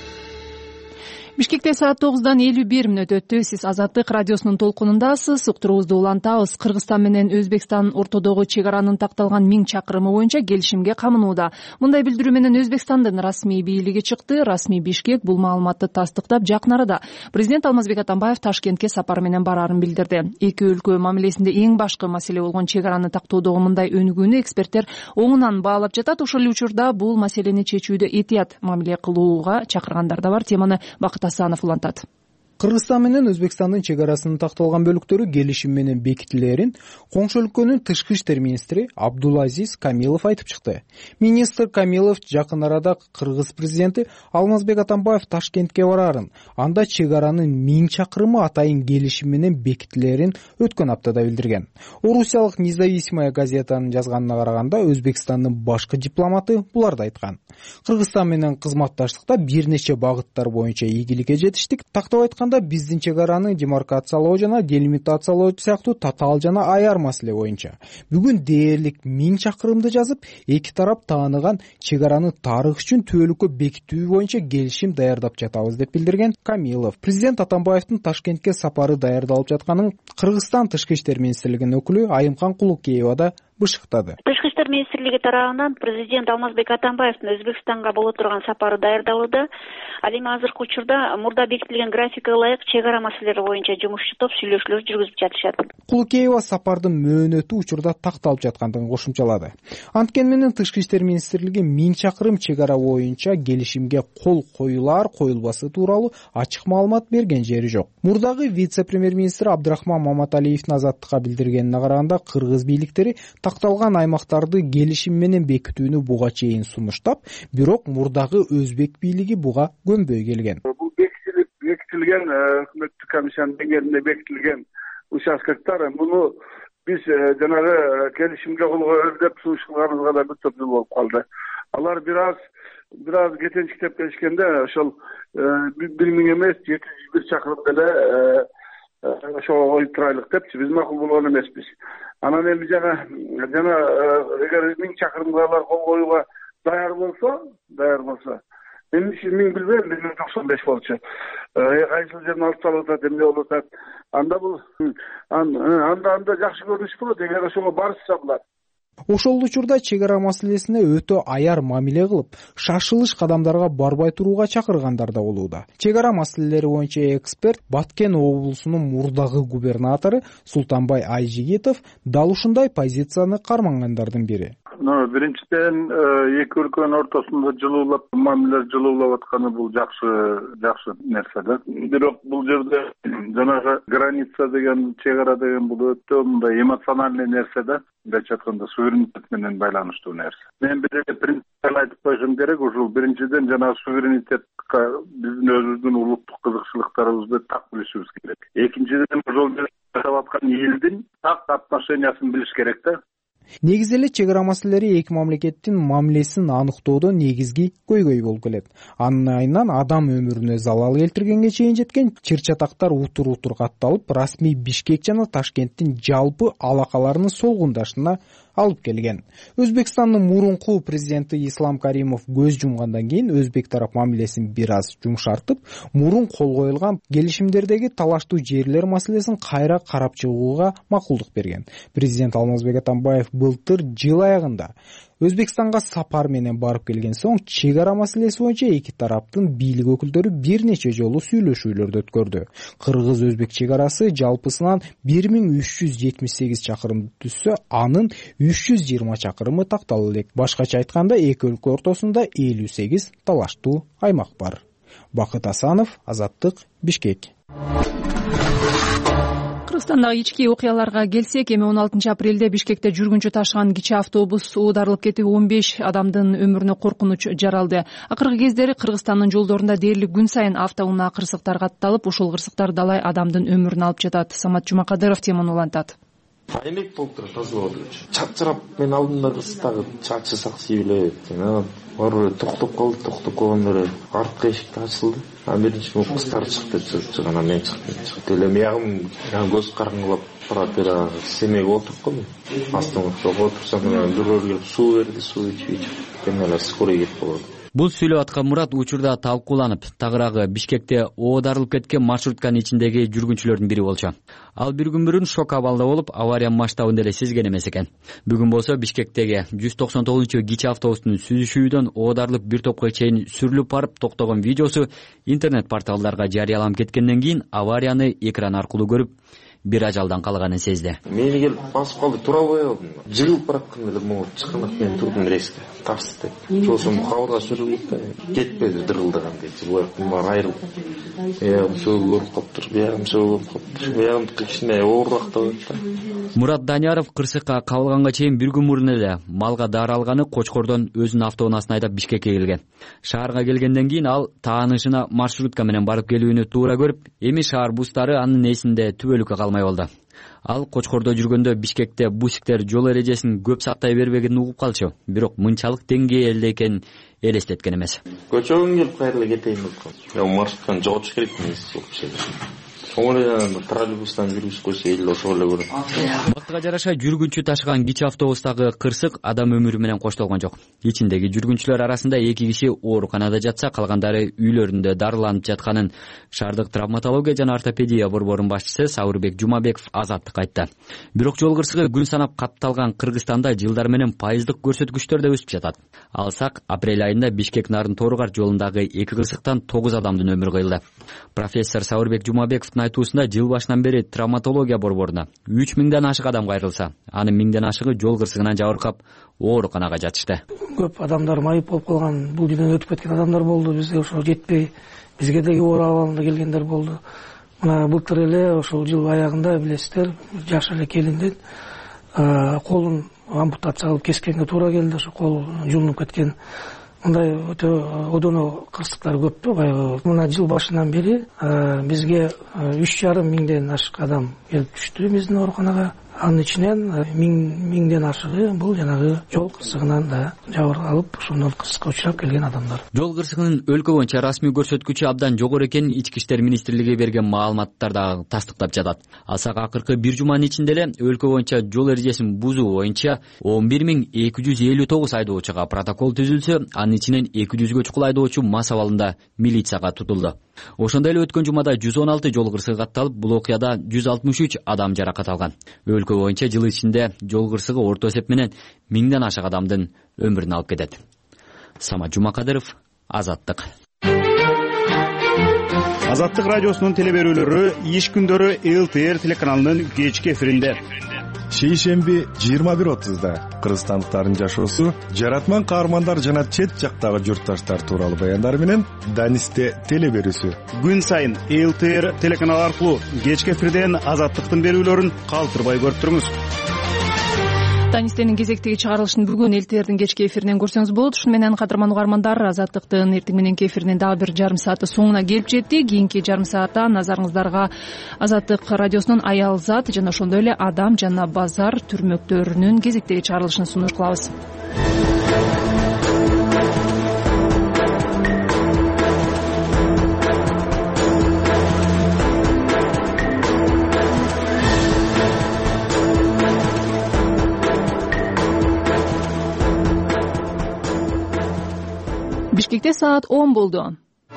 Бишкекте саат 9:51 өттү. Сиз Азаттык радиосунун толкунундасыз. Уктуруубузду улантабыз. Кыргызстан менен Өзбекстан ортодогу чек аранын такталган 1000 чакырымы боюнча келишимге камынууда. Мындай билдирүү менен Өзбекстандын расмий бийлиги чыкты. Расмий Бишкек бул маалыматты тастыктап, жакын арада президент Алмазбек Атамбаев Ташкентке сапар менен барарын билдирди. Эки өлкө мамилесинде эң башкы маселе болгон чек араны тактоодогу мындай өнүгүүнү эксперттер оңунан баалап жатат. Ошол эле учурда бул маселени чечүүдө этият мамиле кылууга чакыргандар да бар. Теманы Асанов улантат. Кыргызстан менен Өзбекстандын чек арасынын такталган бөлүктөрү келишим менен бекитилерин коңшу өлкөнүн тышкы иштер министри Абдулазиз Камилов айтып чыкты. Министр Камилов жакын арада Кыргыз президенти Алмазбек Атамбаев Ташкентке барарын, анда чек аранын 1000 чакырымы атайын келишим менен бекитилерин өткөн аптада билдирген. Орусиялык Независимая газетанын жазганына караганда Өзбекстандын башкы дипломаты буларды айткан. Кыргызстан менен кызматташтыкта бир нече багыттар боюнча ийгиликке жетиштик. Тактап айтканда биздин чек араны демаркациялоо жана делимитациялоо сыяктуу татаал жана аяр маселе боюнча бүгүн дээрлик 1000 чакырымды жазып, эки тарап тааныган чек араны тарых үчүн түбөлүккө бекитүү боюнча келишим даярдап жатабыз деп билдирген Камилов. Президент Атамбаевдин Ташкентке сапары даярдалып жатканын Кыргызстан тышкы иштер министрлигинин өкүлү Айымкан Кулукеева да бышыктады. Тышкы иштер министрлиги тарабынан президент Алмазбек Атамбаевдин Өзбекстанга боло турган сапары даярдалууда. Ал эми азыркы учурда мурда бекитилген графикке ылайык чек ара маселелери боюнча жумушчу топ сүйлөшүүлөр жүргүзүп жатышат. Кулукеева сапардын мөөнөтү учурда такталып жаткандыгын кошумчалады. Анткени менен тышкы иштер министрлиги 1000 чакырым чек ара боюнча келишимге кол коюлар, коюлбасы тууралуу ачык маалымат берген жери жок. Мурдагы вице-премьер-министр Абдрахман Маматалиевдин Азаттыкка билдиргенине караганда кыргыз бийликтери такталган аймактарды келишим менен бекитүүнү буга чейин сунуштап, бирок мурдагы өзбек бийлиги буга көнбөй келген. Бул бекитилген өкмөттүк комиссиянын деңгээлинде бекитилген участкалар, муну биз жанагы келишимге кол коелу деп сунуш кылганыбызга да бир топ жыл болуп калды. Алар бир аз кетенчиктеп келишкенде ошол 1000 эмес 701 чакырым деле ошого коюп турайлык депчи, биз макул болгон эмеспиз. Анан эми жана эгер 1000 чакырымга алар кол коюуга даяр болсо, мен 1000 билбейм, 1095 болчу. Кайсыл жерден алып салып атат, эмне болуп атат. Анда бул анда жакшы көрүнүш болот, эгер ошого барышса булар. Ошол учурда чек ара маселесине өтө аяр мамиле кылып, шашылыш кадамдарга барбай турууга чакыргандар да болууда. Чек ара маселелери боюнча эксперт Баткен облусунун мурдагы губернатору Султанбай Айжигитов дал ушундай позицияны кармангандардын бири. Биринчиден эки өлкөнүн ортосунда жылуулап мамиле жылуулап атканы бул жакшы нерсе да. Бирок бул жерде жанагы граница деген, чек ара деген бул өтө мындай эмоциональный нерсе да. Мындайча айтканда суверенитет менен байланыштуу нерсе. Мен бир эле принципиал айтып койсом керек, ушул биринчиден жанагы суверенитетке биздин өзүбүздүн улуттук кызыкчылыктарыбызды так билишибиз керек. Экинчиден ошол жерде жашап аткан элдин так отношениясын билиш керек да. Негизи эле чек ара маселелери эки мамлекеттин мамилесин аныктоодо негизги көйгөй болуп келет. Анын айынан адам өмүрүнө залал келтиргенге чейин жеткен чыр-чатактар утур катталып, расмий Бишкек жана Ташкенттин жалпы алакаларынын солгундашына алып келген. Өзбекстандын мурунку президенти Ислам Каримов көз жумгандан кийин өзбек тарап мамилесин бир аз жумшартып, мурун кол коюлган келишимдердеги талаштуу жерлер маселесин кайра карап чыгууга макулдук берген. Президент Алмазбек Атамбаев былтыр жыл аягында Өзбекстанга сапар менен барып келген соң чек ара маселеси боюнча эки тараптын бийлик өкүлдөрү бир нече жолу сүйлөшүүлөрдү өткөрдү. Кыргыз-өзбек чек арасы жалпысынан 1378 чакырымды түзсө, анын 320 чакырымы такталып элек. Башкача айтканда, эки өлкө ортосунда 58 талаштуу аймак бар. Бакыт Асанов, Азаттык, Бишкек. Кыргызстандагы ички окуяларга келсек, эми 16 апрелде Бишкекте жүргүнчү ташыган кичи автобус оодарылып кетип 15 адамдын өмүрүнө коркунуч жаралды. Акыркы кездери Кыргызстандын жолдорунда дээрлик күн сайын автоунаа кырсыктар катталып, ушул кырсыктар далай адамдын өмүрүн алып жатат. Самат Жумакадыров теманы улантат. Эмек болуп туруп тазалап жүрчү. Чачырап мен алдымда кырсыктагы чачы саксый эле. Баары токтоп калганда эле арткы эшик ачылды. Биринчи кыздар чыкты, чыгана мен чыктым. Эле мыягым көз караңгылап турат эле семейге отуруп калдым. Астыма отурсам бирөө келип суу берди, суу ичип мен эле скорый кетип калдым. Бул сүйлөп аткан Мурат учурда талкууланып, тагыраагы Бишкекте оодарылып кеткен маршрутканын ичиндеги жүргүнчүлөрдүн бири болчу. Ал бир күн мурун шок абалда болуп, авариянын масштабын деле сезген эмес экен. Бүгүн болсо Бишкектеги 199 кичи автобустун сүзүшүүдөн оодарылып бир топко чейин сүрүлүп барып токтогон видеосу интернет порталдарга жарыяланып кеткенден кийин аварияны экран аркылуу көрүп, бир ажалдан калганын сезди. Мени келип басып калды, тура кое алдым. Жыгылып баратканда эле могу чыканак менен турдум резко. Тарс деп. Сосын кабырга сүрүлүп кетпеди, дырылдагандай. Жыгылып бар айрылып. Сөөгөрүп калыптыр, биягым сөөгөрүп калыптыр. Биягымдыкы кичине оорураак да. Мурат Данияров кырсыкка кабылганга чейин бир күн мурун эле малга дары алганы Кочкордон өзүнүн автоунаасын айдап Бишкекке келген. Шаарга келгенден кийин ал таанышына маршрутка менен барып келүүнү туура көрүп, эми шаар бустары анын эсинде түбөлүккө калмай болду. Ал Кочкордо жүргөндө Бишкекте бусиктер жол эрежесин көп сактай бербегенин угуп калчу. Бирок мынчалык деңгээлде экенин элестеткен эмес. Көчөгүн келип кайрылы кетейин деп калдым. Маршруттан жоготуш керек эмес. Троллейбустан жүргүзүп койсо эл ошол эле көрөт. Бактыга жараша жүргүнчү ташыган кичи автобустагы кырсык адам өмүрү менен коштолгон жок. Ичиндеги жүргүнчүлөр арасында 2 киши ооруканада жатса, калгандары үйлөрүндө дарыланып жатканын шаардык травматология жана ортопедия борборунун башчысы Саурбек Жумабеков Азаттык айтты. Бирок жол кырсыгы күн санап катталган Кыргызстанда жылдар менен пайыздык көрсөткүчтөр да өсүп жатат. Алсак, апрель айында Бишкек-Нарын-Торгар жолундагы 2 кырсыктан 9 адамдын өмүрү кыйылды. Профессор Саурбек Жумабековдун айтуусунда жыл башынан бери травматология борборуна 3000ден ашык адам кайрылса, анын 1000ден ашыгы жол кырсыгынан жабыркап ооруканага жатышты. Көп адамдар майып болуп калган, бул дүйнөдөн өтүп кеткен адамдар болду. Бизге ошо жетпей, бизге да оор абалында келгендер болду. Мына былтыр эле ошол жыл аягында билесиздер, жаш эле келиндин колун ампутациялап кескенге туура келди. Ошо кол жулунуп кеткен. Мындай өтө одоно кырсыктар көп. Баягы мына жыл башынан бери бизге 3,5 миңден ашык адам келип түштү биздин ооруканага. Анын ичинен 1000ден ашыгы бул жанагы жол кырсыгынан да жабыр алып, ошондон кырсыкка учурап келген адамдар. Жол кырсыгынын өлкө боюнча расмий көрсөткүчү абдан жогору экенин Ички иштер министрлиги берген маалыматтар да тастыктап жатат. Алсак акыркы бир жуманын ичинде эле өлкө боюнча жол эрежесин бузуу боюнча 11259 айдоочуга протокол түзүлсө, анын ичинен 200гө чукул айдоочу мас абалында милицияга тутулду. Ошондой эле өткөн жумада 116 жол кырсыгы катталып, бул окуяда 163 адам жаракат алган. Өлкө боюнча жыл ичинде жол кырсыгы орто эсеп менен 1000ден ашык адамдын өмүрүн алып кетет. Самат Жумакадыров, Азаттык. Азаттык радиосунун телеберүүлөрү иш күндөрү ЛТР телеканалынын кечки эфиринде. шейшемби 21:30 кыргызстандыктардын жашоосу, жаратман каармандар жана чет жактагы журтташтар тууралуу баяндар менен Данисте теле берүүсү. Күн сайын ЛТР телеканалы аркылуу кечки эфирден Азаттыктын берүүлөрүн калтырбай көрүп туруңуз. Данистенин кезектеги чыгарылышын бүгүн ЛТРдин кечки эфиринен көрсөңүз болот. Ушуну менен кадырман угармандар, Азаттыктын эртең мененки эфиринин дагы бир жарым сааты соңуна келип жетти. Кийинки жарым саатта назарыңыздарга Азаттык радиосунун Аял зат жана ошондой эле Адам жана базар түрмөктөрүнүн кезектеги чыгарылышын сунуш кылабыз. Бишкекте саат 10 болду.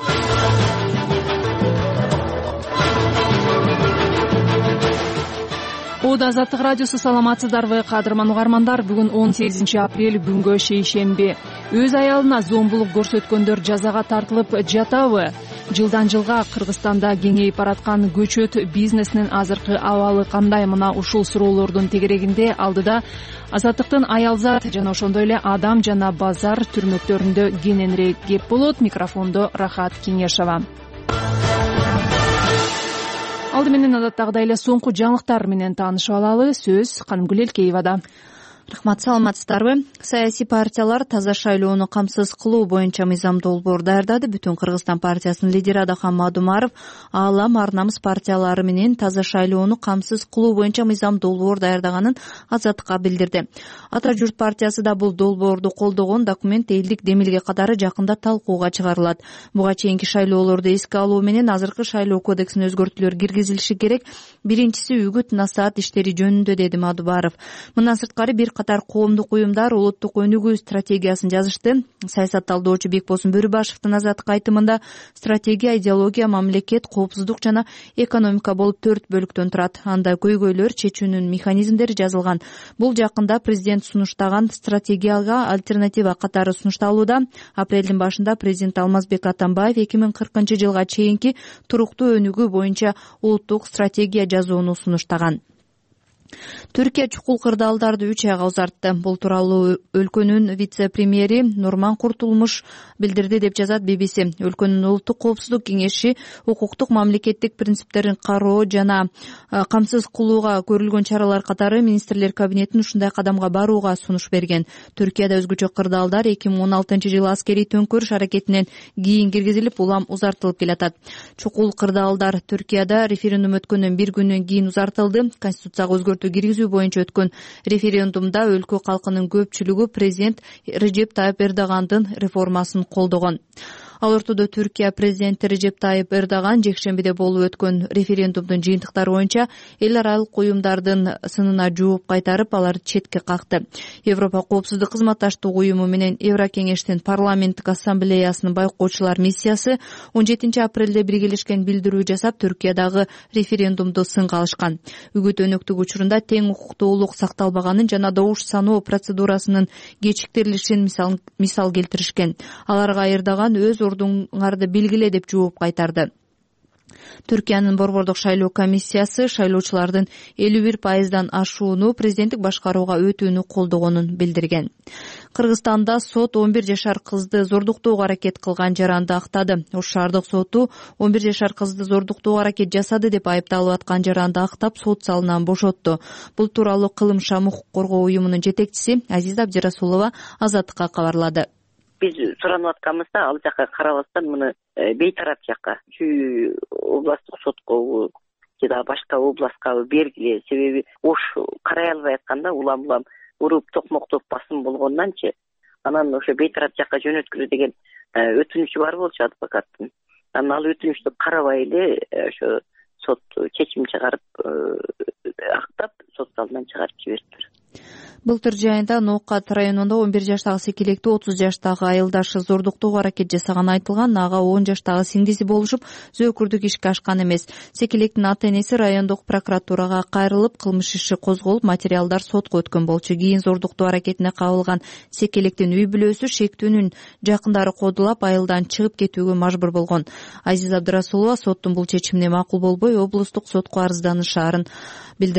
Азаттык радиосу, саламатсыздарбы кадырман угармандар? Бүгүн 18 апрель, күнгө шейшемби. Өз аялына зомбулук көрсөткөндөр жазага тартылып жатабы? Жылдан жылга Кыргызстанда кеңейип бараткан көчөт бизнесинин азыркы абалы кандай? Мына ушул суроолордун тегерегинде алдыда Азаттыктын Аял зат жана ошондой эле Адам жана базар түрмөктөрүндө кененирээк кеп болот. Микрофондо Рахат Кеңешова. Алды менен адаттагыдай эле соңку жаңылыктар менен таанышып алалы. Сөз Канымгүл Элкеевада. Рахмат, саламатсыздарбы? Саясий партиялар таза шайлоону камсыз кылуу боюнча мыйзам долбоор даярдады. Бүтүн Кыргызстан партиясынын лидери Адахан Мадумаров Аалам, Ар намыс партиялары менен таза шайлоону камсыз кылуу боюнча мыйзам долбоор даярдаганын Азаттыкка билдирди. Ата журт партиясы да бул долбоорду колдогон. Документ элдик демилге катары жакында талкууга чыгарылат. Буга чейинки шайлоолорду эске алуу менен азыркы шайлоо кодексине өзгөртүүлөр киргизилиши керек. Биринчиси үгүт насаат иштери жөнүндө, деди Мадумаров. Мындан сырткары бир катар коомдук уюмдар улуттук өнүгүү стратегиясын жазышты. Саясат талдоочу Бекбосун Бөрүбашевдин Азаттыкка айтымында стратегия, идеология, мамлекет, коопсуздук жана экономика болуп 4 бөлүктөн турат. Анда көйгөйлөр чечүүнүн механизмдери жазылган. Бул жакында президент сунуштаган стратегияга альтернатива катары сунушталууда. Апрелдин башында президент Алмазбек Атамбаев 2040 жылга чейинки туруктуу өнүгүү боюнча улуттук стратегия жазууну сунуштаган. Түркия чукул кырдаалдарды 3 айга узартты. Бул тууралуу өлкөнүн вице-премьери Нурман Куртулмуш билдирди, деп жазат BBC. Өлкөнүн улуттук коопсуздук кеңеши укуктук мамлекеттик принциптерин кароо жана камсыз кылууга көрүлгөн чаралар катары министрлер кабинетин ушундай кадамга барууга сунуш берген. Түркияда өзгөчө кырдаалдар 2016 жылы аскерий төңкөрүш аракетинен кийин киргизилип, улам узартылып келатат. Чукул кырдаалдар Түркияда референдум өткөндөн бир күндөн кийин узартылды. Конституцияга өзгөртүү киргизүү боюнча өткөн референдумда өлкө калкынын көпчүлүгү президент Режеп Тайып Эрдогандын реформасын колдогон. Ал ортодо Түркия президенти Режеп Тайып Эрдоган жекшембиде болуп өткөн референдумдун жыйынтыктары боюнча эл аралык уюмдардын сынына жооп кайтарып, аларды четке какты. Европа коопсуздук кызматташтык уюму менен Еврокеңештин парламенттик ассамблеясынын байкоочулар миссиясы 17 апрелде биргелешкен билдирүү жасап, Түркиядагы референдумду сынга алышкан. Үгүт өнөктүк учурунда тең укуктуулук сакталбаганын жана добуш саноо процедурасынын кечиктирилишин мисал келтиришкен. Аларга Эрдоган өз ордуңарды белгиле деп жооп кайтарды. Түркиянын борбордук шайлоо комиссиясы шайлоочулардын 51% ашууну президенттик башкарууга өтүүнү колдогонун билдирген. Кыргызстанда сот 11 жашар кызды зордуктоого аракет кылган жаранды актады. Ош шаардык соту 11 жашар кызды зордуктоого аракет жасады деп айыпталып аткан жаранды актап, сот залынан бошотту. Бул тууралуу Кылым Шам укук коргоо уюмунун жетекчиси Азиза Абдирасулова Азаттыкка кабарлады. Биз суранып атканыбызда ал жака карабастан муну бейтарап жакка областтык сотко жана башка областка бергиле. Себеби Ош карай албай атканда улам уруп токмоктоп басым болгонданчы анан ошо бейтарап жакка жөнөткүлө деген өтүнүчү бар болчу адвокаттын. Анан ал өтүнүчтү карабай эле ошо сот чечим чыгарып актап, сот залынан чыгарып жибериптир. Былтыр жайында Ноокат районунда 11 жаштагы секелекти 30 жаштагы айылдашы зордуктоого аракет жасаганы айтылган. Ага 10 жаштагы сиңдиси болушуп, зөөкүрдүк ишке ашкан эмес. Секелектин ата-энеси райондук прокуратурага кайрылып, кылмыш иши козголуп, материалдар сотко өткөн болчу. Кийин зордуктоо аракетине кабылган секелектин үй бүлөсү шектүүнүн жакындары кодулап, айылдан чыгып кетүүгө мажбур болгон. Азиза Абдырасулова соттун бул чечимине макул болбой, облустук сотко арызданышаарын билдирди.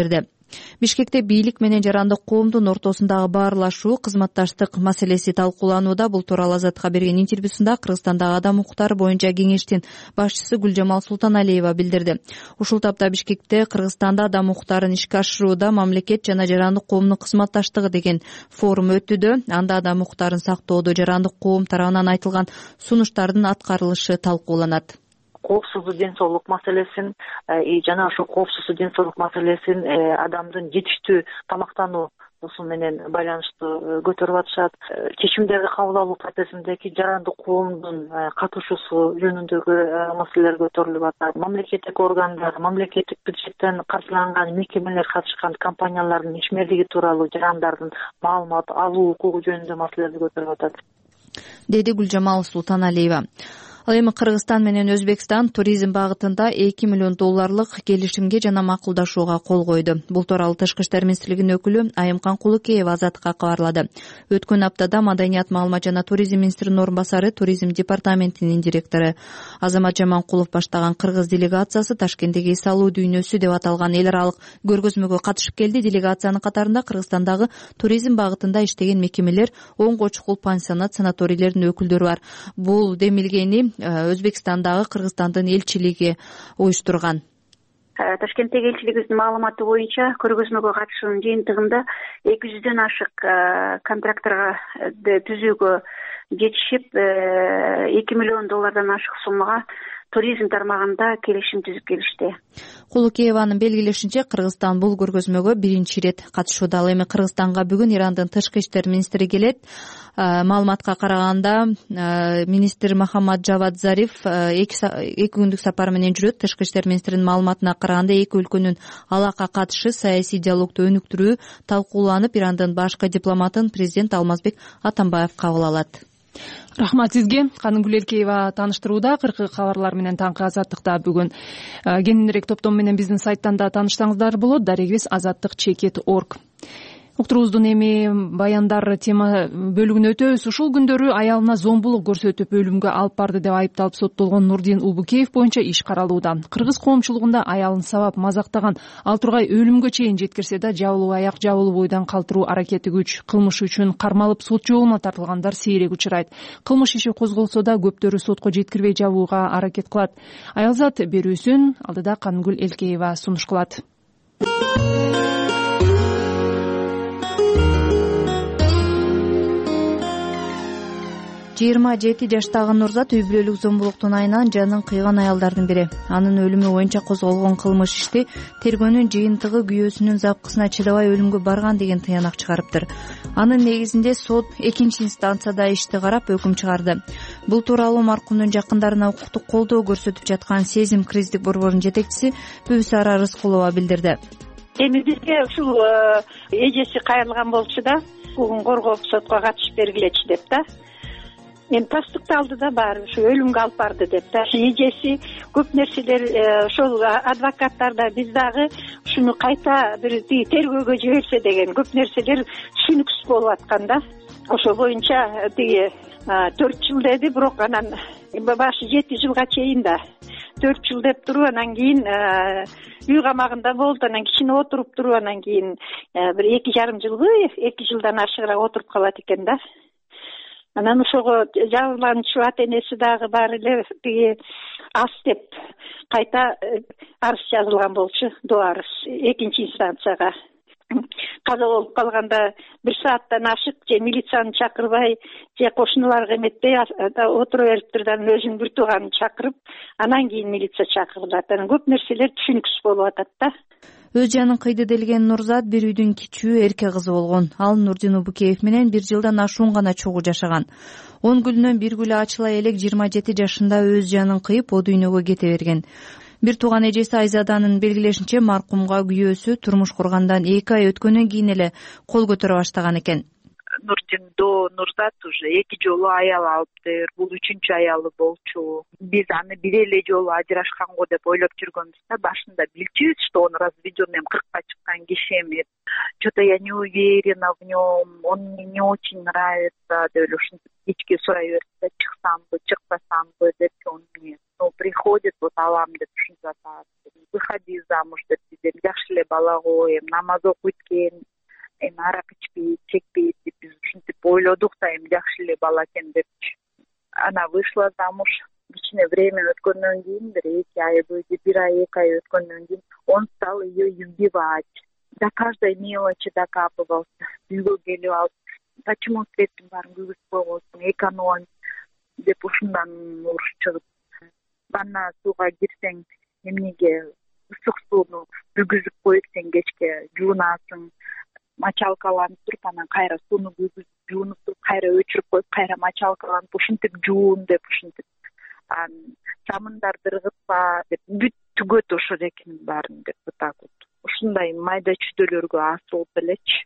Бишкекте бийлик менен жарандык коомдун ортосундагы баарлашуу, кызматташтык маселеси талкууланууда. Бул тууралуу Азатка берген интервьюсунда Кыргызстандагы адам укуктары боюнча кеңештин башчысы Гүлжамал Султаналиева билдирди. Ушул тапта Бишкекте Кыргызстанда адам укуктарын ишке ашырууда мамлекет жана жарандык коомдун кызматташтыгы деген форум өтүүдө. Анда адам укуктарын сактоодо жарандык коом тарабынан айтылган сунуштардын аткарылышы талкууланат. Коопсуздуу ден соолук маселесин жана ошол коопсуздуу ден соолук маселесин адамдын жетиштүү тамактануусу менен байланыштуу көтөрүп атышат. Чечимдерди кабыл алуу процессиндеги жарандык коомдун катышуусу жөнүндөгү маселелер көтөрүлүп атат. Мамлекеттик органдар, мамлекеттик бюджеттен каржыланган мекемелер катышкан компаниялардын ишмерлиги тууралуу жарандардын маалымат алуу укугу жөнүндө маселелерди көтөрүп атат, деди Гүлжамал Султаналиева. Ал эми Кыргызстан менен Өзбекстан туризм багытында $2 миллион келишимге жана макулдашууга кол койду. Бул тууралуу Тышкы иштер министрлигинин өкүлү Айымкан Кулукеева Азатка кабарлады. Өткөн аптада Маданият, маалымат жана туризм министринин орун басары, туризм департаментинин директору Азамат Жаманкулов баштаган кыргыз делегациясы Ташкенттеги эс алуу дүйнөсү деп аталган эл аралык көргөзмөгө катышып келди. Делегациянын катарында Кыргызстандагы туризм багытында иштеген мекемелер, 10 чукул пансионат, санаторийлердин өкүлдөрү бар. Бул демилгени Өзбекстандагы Кыргызстандын элчилиги уюштурган. Ташкенттеги элчилигибиздин маалыматы боюнча көргөзмөгө катышуунун жыйынтыгында 200дөн ашык контракторго түзүүгө жетишип, $2 миллион ашык суммага туризм тармагында келишим түзүп келишти. Кулукееванын белгилешинче, Кыргызстан бул көргөзмөгө биринчи ирет катышууда. Ал эми Кыргызстанга бүгүн Ирандын тышкы иштер министри келет. Маалыматка караганда, министр Махаммад Жавад Зариф 2 күндүк сапар менен жүрөт. Тышкы иштер министринин маалыматына караганда, эки өлкөнүн алака катышы, саясий диалогду өнүктүрүү талкууланып, Ирандын башкы дипломатын президент Алмазбек Атамбаев кабыл алат. Рахмат сизге. Каныгүл Эркеева тааныштырууда. Кыркы кабарлар менен таңкы Азаттыкта бүгүн кеңирээк топтом менен биздин сайттан да тааныштарыңыздар болот. Дарегибиз azattik.org. Уктуруубуздун эми баяндар тема бөлүгүнө өтөбүз. Ушул күндөрү аялына зомбулук көрсөтүп өлүмгө алып барды деп айыпталып соттолгон Нурдин Улбукеев боюнча иш каралууда. Кыргыз коомчулугунда аялын сабап мазактаган, ал тургай өлүмгө чейин жеткирсе да жабылуу аяк, жабылуу бойдон калтыруу аракети күч. Кылмыш үчүн кармалып сот жообуна тартылгандар сейрек учурайт. Кылмыш иши козголсо да көптөрү сотко жеткирбей жабууга аракет кылат. Аялзат берүүсүн алдыда Каныгүл Эркеева сунуш кылат. 27 жаштагы Нурзат үй бүлөлүк зомбулуктун айынан жанын кыйган аялдардын бири. Анын өлүмү боюнча козголгон кылмыш ишти тергөөнүн жыйынтыгы күйөөсүнүн запкысына чыдабай өлүмгө барган деген тыянак чыгарыптыр. Анын негизинде сот 2 инстанцияда ишти карап өкүм чыгарды. Бул тууралуу маркумдун жакындарына укуктук колдоо көрсөтүп жаткан Сезим криздик борборунун жетекчиси Бүбүсара Рыскулова билдирди. Эми бизге ушул эжеси кайрылган болчу да, укугун коргоп сотко катышып бергилечи деп да. Эми тастыкты алды да баары ушу өлүмгө алып барды деп да. Эжеси көп нерселер ошол адвокаттар да биз дагы ушуну кайта бир тергөөгө жиберсе деген көп нерселер түшүнүксүз болуп аткан да. Ошол боюнча 4 жыл деди, бирок анан башы 7 жылга чейин да 4 жыл деп туруп, анан кийин үй камагында болду, анан кичине отуруп туруп, анан кийин бир 2,5 жылбы, 2 жылдан ашыгыраак отуруп калат экен да. Анан ошого жабырлануучу ата энеси дагы баары эле ас деп кайта арыз жазылган болчу, доо арыз 2 инстанцияга. Каза болуп калганда 1 сааттан ашык же милицияны чакырбай, же кошуналарга эметпей отура бериптир да, өзүнүн бир тууганын чакырып, анан кийин милиция чакырылат. Анан көп нерселер түшүнүксүз болуп атат да. Өз жанын кыйды делген Нурзат бир үйдүн кичүү эрке кызы болгон. Ал Нурдин Улбукеев менен 1 жылдан ашуун гана чогуу жашаган. 10 гүлүнөн бир гүлү ачыла элек 27 жашында өз жанын кыйып, о дүйнөгө кете берген. Бир тууган эжеси Айзаданын белгилешинче, маркумга күйөөсү турмуш кургандан 2 ай өткөндөн кийин эле кол көтөрө баштаган экен. Нурдин до Нурзат уже 2 жолу аял алыптыр. Бул 3-чү аялы болчу. Биз аны бир эле жолу ажырашканго деп ойлоп жүргөнбүз да. Башында билчүбүз, что он разведен, 40-ка чыккан киши эмес. Что-то я не уверена в нем, он мне не очень нравится, деп эле ушинтип кечке сурай берди, чыксамбы, чыкпасамбы деп он мне. Но приходит, вот алам деп ушинтип атат. Выходи замуж деп эми жакшы эле бала го, эми намаз окуйт экен, эми арак ичпейт, чекпейт деп биз ушинтип ойлодук да, эми жакшы эле бала экен депчи. Она вышла замуж. Кичине время өткөндөн кийин, бир 2 ай же 1 ай 2 ай өткөндөн кийин он стал ее избивать. До каждой мелочи докапывался. Үйгө келип алып, почему светтин баарын күйгүзүп койгонсуң, экономь деп ушундан уруш чыгып. Ванна сууга кирсең, эмнеге ысык сууну күйгүзүп коюп сен кечке жуунасың, мочалкаланып туруп, анан кайра сууну күйгүзүп жуунуп туруп, кайра өчүрүп коюп, кайра мочалкаланып, ушинтип жуун деп ушинтип. Чамындарды ыргытпа деп, бүт түгөт ошол экинин баарын деп, вот так вот. Ушундай майда чүйдөлөргө асылып элечи.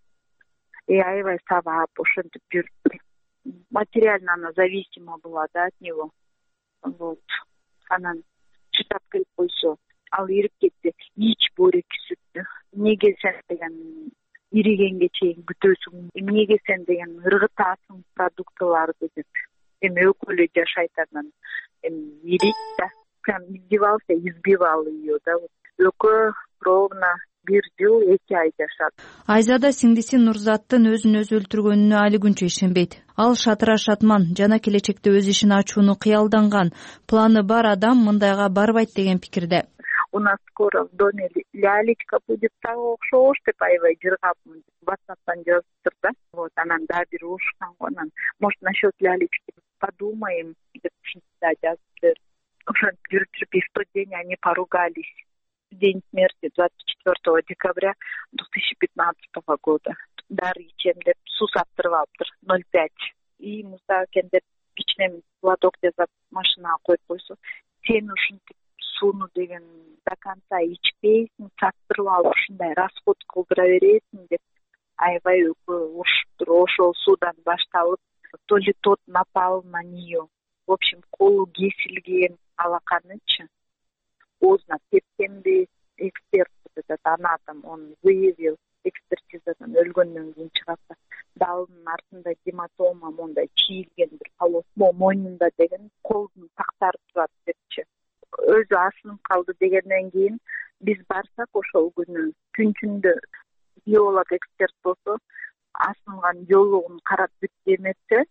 Аябай сабап ошентип жүрүп, материально она зависима была, да, от него. Вот. Анан чытап келип койсо, ал ирип кетти, ич бореки сүттү. Эмнеге сен деген иригенге чейин күтөсүң, эмнеге сен деген ыргытасың продуктыларды деп. Эми өкөлө жашайт, анан эми ирийт да. Прям издевался, избивал ее, да. Өкө ровно 1 жыл 2 ай жашады. Айзада сиңдиси Нурзаттын өзүн өзү өлтүргөнүнө али күнчө ишенбейт. Ал шатыра шатман, жана келечекте өз ишин ачууну кыялданган, планы бар адам мындайга барбайт деген пикирде. У нас скоро в доме лялечка будет того окшош деп аябай жыргап WhatsApp'тан жазыптыр да. Вот, анан да бир урушкан го, анан может насчет лялечки подумаем деп жазыптыр. Ошентип жүрүп, и в тот день они поругались. День смерти 24 декабря 2015 года. Дары ичем деп суу саптырып алыптыр 0,5. И музда экен деп кичине лоток жасап машинага коюп койсо, сен ушинтип сууну деген до конца ичпейсиң, саптырып алып ушундай расход кылдыра бересиң деп аябай урушуптур. Ошол суудан башталып, то ли тот напал на нее. В общем, колу кесилген, алаканычы. Поздно тепкенби, эксперт, этот анатом, он выявил экспертизадан өлгөндөн кийин чыгат. Далдын артында гематома, мондай чийилген бир полос, мойнунда деген колдун тактары турат депчи. Өзү асынып калды дегенден кийин биз барсак ошол күнү күнчүндө биолог эксперт болсо, асынган жолугун карап бүт демесе,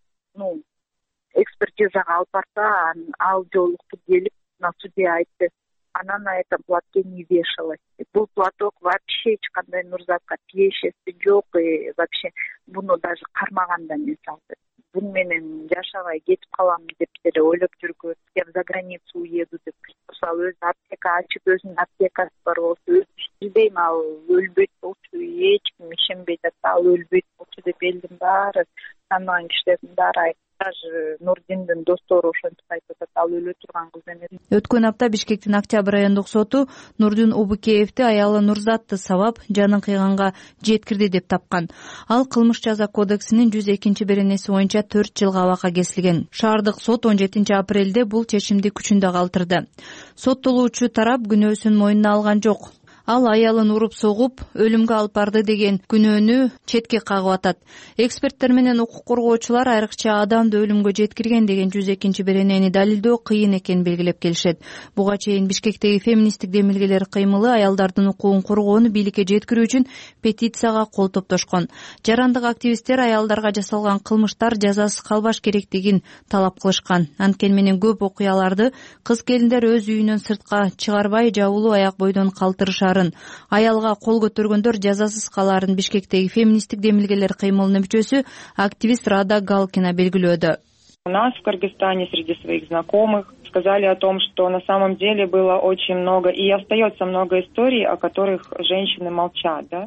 экспертизага алып барса, ал жолукту келип на суде айтты. Она на этом платке не вешалась. Бул платок вообще эч кандай Нурзатка тиешеси жок, и вообще буну даже кармаганда эмес алды. Бун менен жашабай кетип калам деп деле ойлоп жүргөн. Я за границу уеду деп. Мисалы өзү аптека ачып, өзүнүн аптекасы бар болсо, өзү иштейм, ал өлбөйт болчу, эч ким ишенбейт, ал өлбөйт болчу деп элдин баары, тааныган кишилердин баары айтты. Даже Нурдиндин достору ошентип айтып атат, ал өлө турган кыз эмес. Өткөн апта Бишкектин Октябрь райондук соту Нурдин Убукеевди аялы Нурзатты сабап, жанын кыйганга жеткирди деп тапкан. Ал кылмыш жаза кодексинин 102 беренеси боюнча 4 жылга абакка кесилген. Шаардык сот 17 апрелде бул чечимди күчүндө калтырды. Соттолуучу тарап күнөөсүн мойнуна алган жок. Ал аялын уруп согуп, өлүмгө алып барды деген күнөөнү четке кагып атат. Эксперттер менен укук коргоочулар айрыкча адамды өлүмгө жеткирген деген 102 беренени далилдөө кыйын экенин белгилеп келишет. Буга чейин Бишкектеги феминисттик демилгелер кыймылы аялдардын укугун коргоону бийликке жеткирүү үчүн петицияга кол топтошкон. Жарандык активисттер аялдарга жасалган кылмыштар жазасыз калбаш керектигин талап кылышкан. Анткени менен көп окуяларды кыз келиндер өз үйүнөн сыртка чыгарбай жабылуу аяк бойдон калтырышарын, аялга кол көтөргөндөр жазасыз калаарын Бишкектеги феминисттик демилгелер кыймылынын мүчөсү активист Рада Галкина белгилөөдө. У нас в Кыргызстане среди своих знакомых сказали о том, что на самом деле было очень много и остается много историй, о которых женщины молчат, да?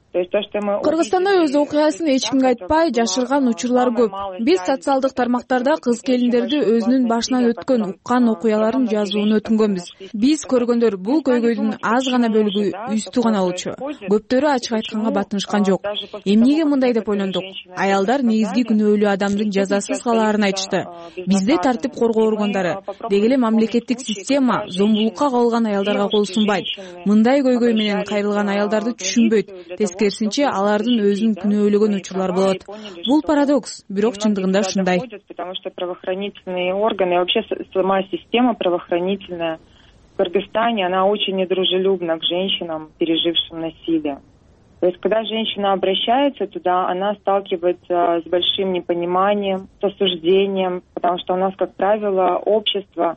Кыргызстанда өз окуясын эч кимге айтпай жашырган учурлар көп. Биз социалдык тармактарда кыз келиндерди өзүнүн башынан өткөн уккан окуяларын жазууну өтүнгөнбүз. Биз көргөндөр бул көйгөйдүн аз гана бөлүгү үстү гана болчу. Көптөрү ачык айтканга батынышкан жок. Эмнеге мындай деп ойлондук? Аялдар негизги күнөөлүү адамдын жазасыз калаарын айтышты. Бизде тартип коргоо органдары, деги эле мамлекеттик система зомбулукка кабылган аялдарга кол сунбайт. Мындай көйгөй менен кайрылган аялдарды түшүнбөйт. Керисинче алардын өзүн күнөөлөгөн учурлар болот. Бул парадокс, бирок чындыгында ушундай. Потому что правоохранительные органы, вообще сама система правоохранительная Кыргызстане, она очень недружелюбна к женщинам, пережившим насилие. То есть, когда женщина обращается туда, она сталкивается с большим непониманием, с осуждением, потому что у нас, как правило, общество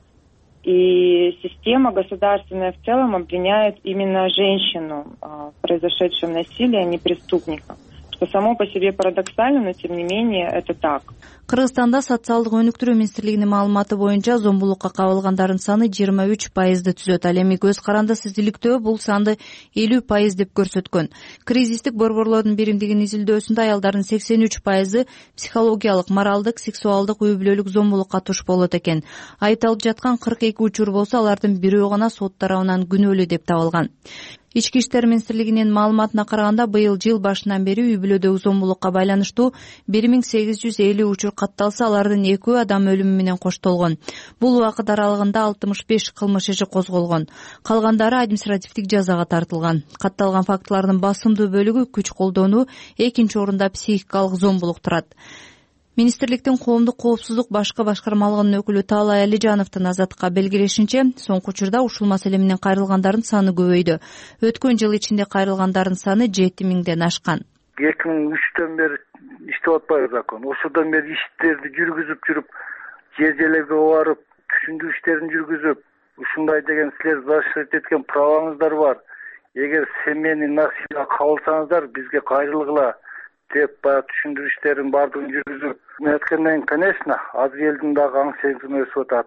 и система государственная в целом обвиняет именно женщину в произошедшем насилии, а не преступника. Что само по себе парадоксально, но тем не менее это так. Кыргызстанда социалдык өнүктүрүү министрлигинин маалыматы боюнча зомбулукка кабылгандардын саны 23% түзөт. Ал эми көз каранды сиздиликтөө бул санды 50% деп көрсөткөн. Кризистик борборлордун биримдигинин изилдөөсүндө аялдардын 83% психологиялык, моралдык, сексуалдык, үй бүлөлүк зомбулукка туш болот экен. Айтылып жаткан 42 учур болсо, алардын бирөө гана сот тарабынан күнөөлүү деп табылган. Ички иштер министрлигинин маалыматына караганда, быйыл жыл башынан бери үй бүлөдөгү зомбулукка байланыштуу 1850 учур катталса, алардын 2 адам өлүмү менен коштолгон. Бул убакыт аралыгында 65 кылмыш иши козголгон. Калгандары административдик жазага тартылган. Катталган фактылардын басымдуу бөлүгү күч колдонуу, экинчи орунда психикалык зомбулук турат. Министрликтин коомдук коопсуздук башкы башкармалыгынын өкүлү Таалай Алижановдун Азаттыкка белгилешинче, соңку учурда ушул маселе менен кайрылгандардын саны көбөйдү. Өткөн жыл ичинде кайрылгандардын саны 7000ден ашкан. 2003төн бери иштеп атпайбы закон. Ошодон бери иштерди жүргүзүп жүрүп, жер-жерлерге барып, түшүндүрүү иштерин жүргүзүп, ушундай деген силер защищать эткен праваңыздар бар. Эгер семейный насилие кабылсаңыздар, бизге кайрылгыла деп баягы түшүндүрүү иштерин баардыгын жүргүзүп, мен айткандай, конечно, азыр элдин дагы аң сезими өсүп атат.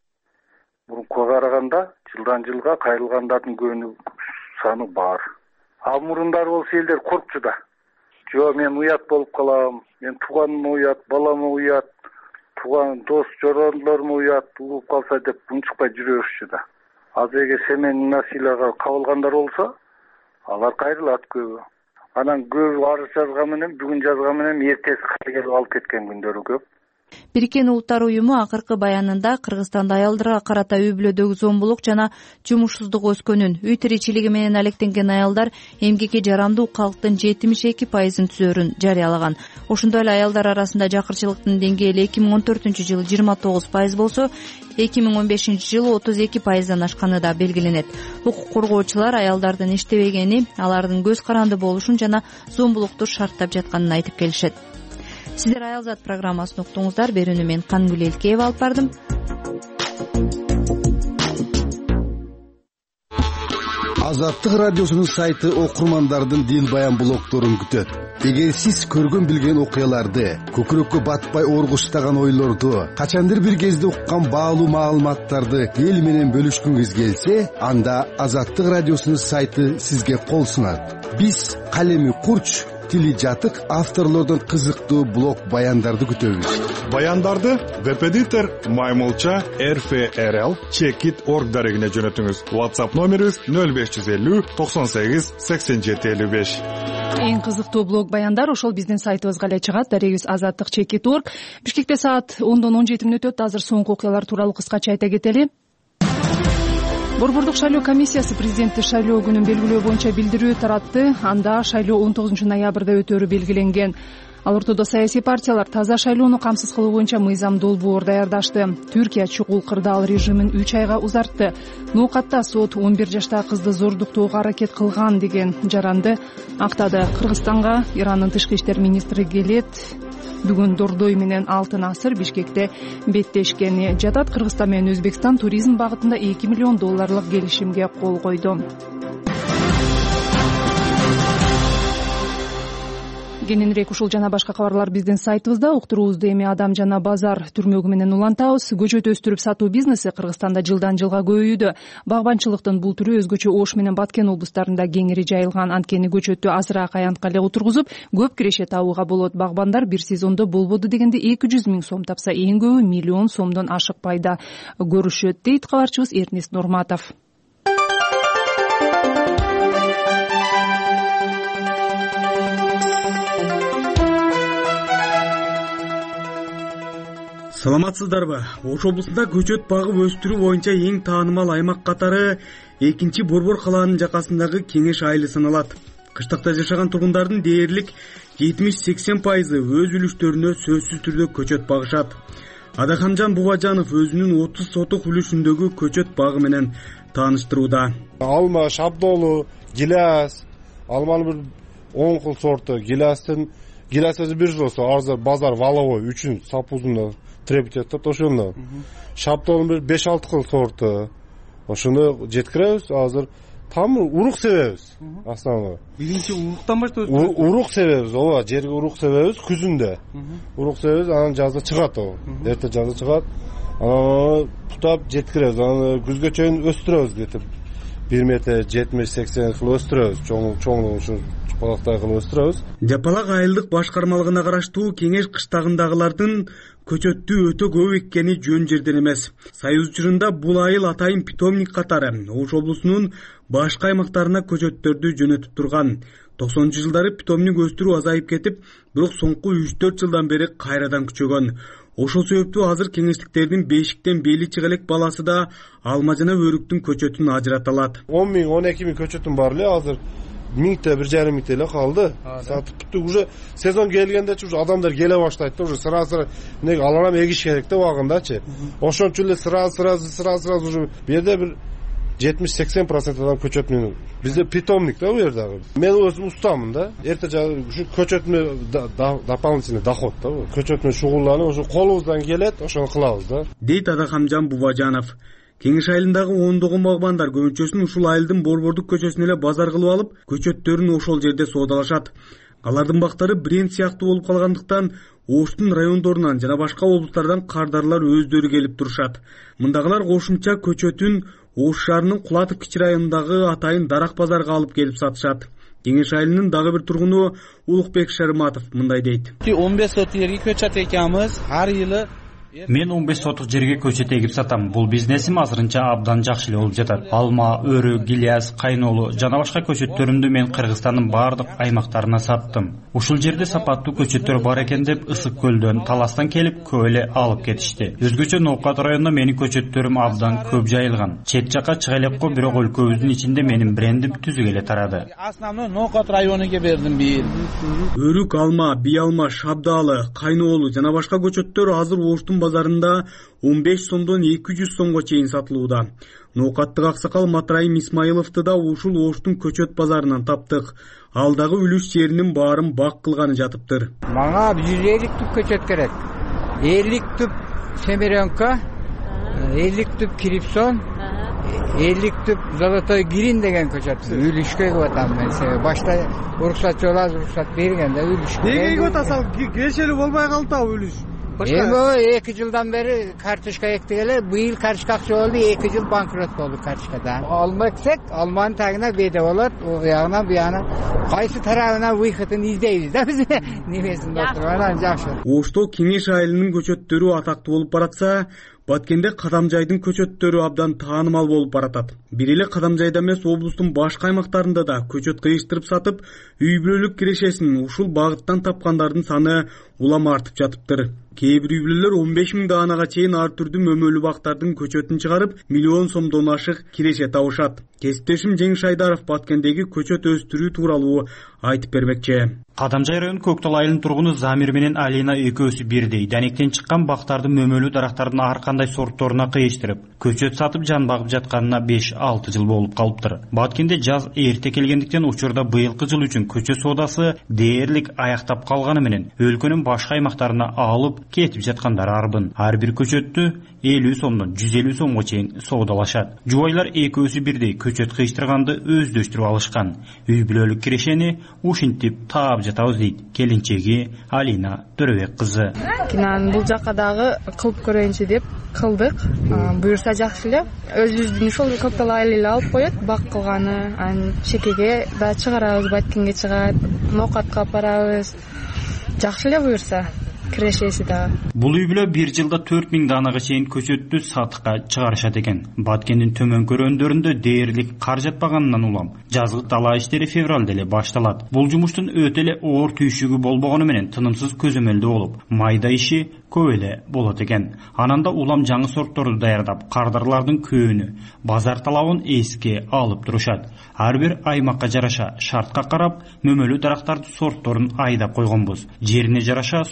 Мурункуга караганда жылдан жылга кайрылгандардын көбүнүн саны бар. А мурундар болсо элдер коркчу да. Жо, мен уят болуп калам, мен тууганыма уят, балама уят, тууган дос жорондолорума уят, угуп калса деп унчукпай жүрө беришчү да. Азыр эгер семейный насилияга кабылгандар болсо, алар кайрылат көбү. Анан көбү арыз жазган менен, бүгүн жазган менен эртеси кайрылып алып кеткен күндөрү көп. Бириккен Улуттар уюму акыркы баянында Кыргызстанда аялдарга карата үй бүлөдөгү зомбулук жана жумушсуздук өскөнүн, үй тиричилиги менен алектенген аялдар эмгекке жарамдуу калктын 72%-ын түзөрүн жарыялаган. Ошондой эле аялдар арасында жакырчылыктын деңгээли 2014-жылы 29% болсо, 2015-жылы 32%дан ашканы да белгиленет. Укук коргоочулар аялдардын иштебегени, алардын көз каранды болушун жана зомбулукту шарттап жатканын айтып келишет. Сиздер Аялзат программасын уктуңуздар. Берүүнү мен Кангүл Элкеева алып бардым. Азаттык радиосунун сайты окурмандардын дил баян блогторун күтөт. Эгер сиз көргөн билген окуяларды, көкүрөккө батпай оргуштаган ойлорду, качандыр бир кезде уккан баалуу маалыматтарды эл менен бөлүшкүңүз келсе, анда Азаттык радиосунун сайты сизге кол сунат. Биз калеми курч, тили жатык авторлордон кызыктуу блог баяндарды күтөбүз. Баяндарды веб-эдитор Маймулча RFRL Checkit.org дарегине жөнөтүңүз. WhatsApp номерибиз 0550 98 87 55. Эң кызыктуу блог баяндар ошол биздин сайтыбызга эле чыгат. Дарегибиз Азаттык Checkit.org. Бишкекте саат 10-17 өтөт. Азыр соңку окуялар тууралуу кыскача айта кетели. Борбордук шайлоо комиссиясы президенттик шайлоо күнүн белгилөө боюнча билдирүү таратты. Анда шайлоо 19 ноябрда өтөөрү белгиленген. Ал ортодо саясий партиялар таза шайлоону камсыз кылуу боюнча мыйзам долбоор даярдашты. Түркия чукул кырдаал режимин 3 айга узартты. Ноокатта сот 11 жаштагы кызды зордуктоого аракет кылган деген жаранды актады. Кыргызстанга Ирандын тышкы иштер министри келет. Бүгүн Дордой менен Алтын Асыр Бишкекте беттешкени жатат. Кыргызстан менен Өзбекстан туризм багытында $2 миллион келишимге кол койду. Кененирээк ушул жана башка кабарлар биздин сайтыбызда. Уктуруубузду эми Адам жана базар түрмөгү менен улантабыз. Көчөт өстүрүп сатуу бизнеси Кыргызстанда жылдан жылга көбөйүүдө. Багбанчылыктын бул түрү өзгөчө Ош менен Баткен облустарында кеңири жайылган. Анткени көчөттү азыраак аянтка эле отургузуп, көп киреше табууга болот. Багбандар бир сезондо болбоду дегенде 200 000 сом тапса, эң көбү $1 миллион ашык пайда көрүшөт, дейт кабарчыбыз Эрнест Нурматов. Саламатсыздарбы? Ош облусунда көчөт багып өстүрүү боюнча эң таанымал аймак катары 2-Борбор калаанын жакасындагы Кеңеш айылы саналат. Кыштакта жашаган тургундардын дээрлик 70-80% өз үлүштөрүнө сөзсүз түрдө көчөт багышат. Адаханжан Бубажанов өзүнүн 30 сотук үлүшүндөгү көчөт багы менен тааныштырууда. Алма, шабдолу, гиляс, алманын бир 10 кыл сорту, гиляс өзү бир жыл болсо азыр базар валовой 3 сапузунда требить этет, ошондо. Шабдолун бир 5-6 кыл сорту. Ошону жеткиребиз, азыр там урук себебиз. Основной. Биринчи уруктан баштайбыз. Урук себебиз, ооба, жерге урук себебиз күзүндө. Урук себебиз, анан жазда чыгат ол. Эрте жазда чыгат. Анан тутап жеткиребиз. Анан күзгө чейин өстүрөбүз где-то 1 метр 70-80 кыл өстүрөбүз. Чоңдугун ушу балактай кылып өстүрөбүз. Жапалак айылдык башкармалыгына караштуу Кеңеш кыштагындагылардын көчөттү өтө көп эккени жөн жерден эмес. Союз учурунда бул айыл атайын питомник катары Ош облусунун башка аймактарына көчөттөрдү жөнөтүп турган. 90-жылдары питомник өстүрүү азайып кетип, бирок соңку 3-4 жылдан бери кайрадан күчөгөн. Ошол себептүү азыр кеңештиктердин бешиктен бели чыга элек баласы да алма жана өрүктүн көчөтүн ажырата алат. 10 миң, 12 миң көчөтүм бар эле, азыр 1,5 миңте эле калды. Сатып бүттүк. Уже сезон келгендечи уже адамдар келе баштайт да, уже сразу неге аларам эгиш керек да убагындачы. Ошон үчүн эле сразу уже бу жерде бир 70-80% адам көчөт менен. Бизде питомник да бу жерде. Мен өзүм устамын да. Эрте ушу көчөт менен дополнительный доход да бу. Көчөт менен шугулланып, ошо колубуздан келет, ошону кылабыз да. Дейт Адахамжан Бубажанов. Кеңеш айылындагы ондогон багбандар көбүнчөсүн ушул айылдын Борбордук көчөсүнө эле базар кылып алып, көчөттөрүн ошол жерде соодалашат. Алардын бактары бренд сыяктуу болуп калгандыктан Оштун райондорунан жана башка облустардан кардарлар өздөрү келип турушат. Мындагылар кошумча көчөтүн Ош шаарынын Кулатов кичи районундагы атайын дарак базарга алып келип сатышат. Кеңеш айылынын дагы бир тургуну Улукбек Шарматов мындай дейт. 15 соток жерге көчөт экенбиз, ар жылы. Мен 15 соток жерге көчөт эгип сатам. Бул бизнесим азырынча абдан жакшы эле болуп жатат. Алма, өрү, гиляс, кайнолу жана башка көчөттөрүмдү мен Кыргызстандын бардык аймактарына саттым. Ушул жерде сапаттуу көчөттөр бар экен деп Ысык көлдөн, Таластан келип көп эле алып кетишти. Өзгөчө Ноокат районунда менин көчөттөрүм абдан көп жайылган. Чет жакка чыга элекко, бирок өлкөбүздүн ичинде менин брендим түзүк эле тарады. Основной Ноокат районуга бердим бир. Өрүк, алма, бий алма, шабдалы, кайнолу жана башка көчөттөр азыр Оштун базарында 15 сомдон 200 сомго чейин сатылууда. Ноокаттык аксакал Матраим Исмаиловду да ушул Оштун көчөт базарынан таптык. Ал дагы үлүш жеринин баарын бак кылганы жатыптыр. Мага 150 түп көчөт керек. 50 түп Семеренко, 50 түп Крипсон, 50 түп Золотой Гирин деген көчөт. Үлүшкө кеп атам мен. Башта уруксат жолаз, уруксат бергенде үлүшкө. Неге кеп атасың? Кешелі болбай калды да үлүш. Эми 2 жылдан бери картошка эктик эле. Быйыл картошка акча болду, 2 жыл банкрот болду картошкада. Алма эксек, алманын тагына беде болот, у ягынан bu yana кайсы тарабына выходун издейбиз да биз. Немесинде отурган жакшы. Ошто Кеңеш айылынын көчөттөрү атактуу болуп баратса, Баткенде Кадамжайдын көчөттөрү абдан таанымал болуп баратат. Бир эле Кадамжайда эмес, облустун башка аймактарында да көчөт кыйыштырып сатып, үй бүлөлүк кирешесин ушул багыттан тапкандардын саны улам артып жатыптыр. Кээ бир үй бүлөлөр 15 миң даанага чейин ар түрдүү мөмөлүү бактардын көчөтүн чыгарып, миллион сомдон ашык киреше табышат. Кесиптешим Жеңиш Айдаров Баткендеги көчөт өстүрүү тууралуу айтып бермекчи. Кадамжай району Көктал айылынын тургуну Замир менен Алина экөөсү бирдей данектен чыккан бактардын мөмөлүү дарактардын ар кандай сортторуна кыйыштырып, көчөт сатып жан багып жатканына 5-6 жыл болуп калыптыр. Баткенде жаз эрте келгендиктен учурда быйылкы жыл үчүн көчөт соодасы дээрлик аяктап калганы менен өлкөнүн башка аймактарына алып кетип жаткандар арбын. Ар бир көчөттү 50 сомдон 150 сомго чейин соодалашат. Жубайлар экөөсү бирдей көчөт кыйыштырганды өздөштүрүп алышкан. Үй бүлөлүк кирешени ушинтип таап жатабыз дейт келинчеги Алина Төрөбек кызы. Бул жакка дагы кылып көрөйүнчү деп кылдык. Буюрса жакшы эле. Өзүбүздүн ушул Көктал айыл эле алып коет, бак кылганы. Анан чекеге да чыгарабыз, Баткенге чыгат, Ноокатка барабыз. Жакшы эле буюрса. Кирешеси дагы. Бул үй бүлө бир жылда 4 миң даанага чейин көчөттү сатыкка чыгарышат экен. Баткендин төмөнкү райондорунда дээрлик кар жатпаганынан улам жазгы дала иштери февралда эле башталат. Бул жумуштун өтө эле оор түйшүгү болбогону менен тынымсыз көзөмөлдөө болуп, майда иши көп эле болот экен. Ананда улам жаңы сортторду даярдап, кардарлардын көөнү, базар талабын эске алып турушат. Ар бир аймакка жараша шартка карап, мөмөлүү дарактардын сортторун айдап койгонбуз. Жерине жараша сортун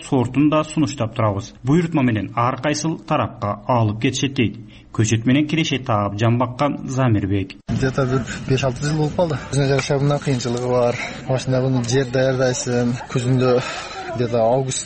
сортун да сунуштап турабыз. Буйрутма менен ар кайсыл тарапка алып кетишет дейт. Көчөт менен киреше таап жамбаккан Замирбек. Где-то бир 5-6 жыл болуп калды. Өзүнө жараша мындай кыйынчылыгы бар. Башында буну жер даярдайсың. Күзүндө где-то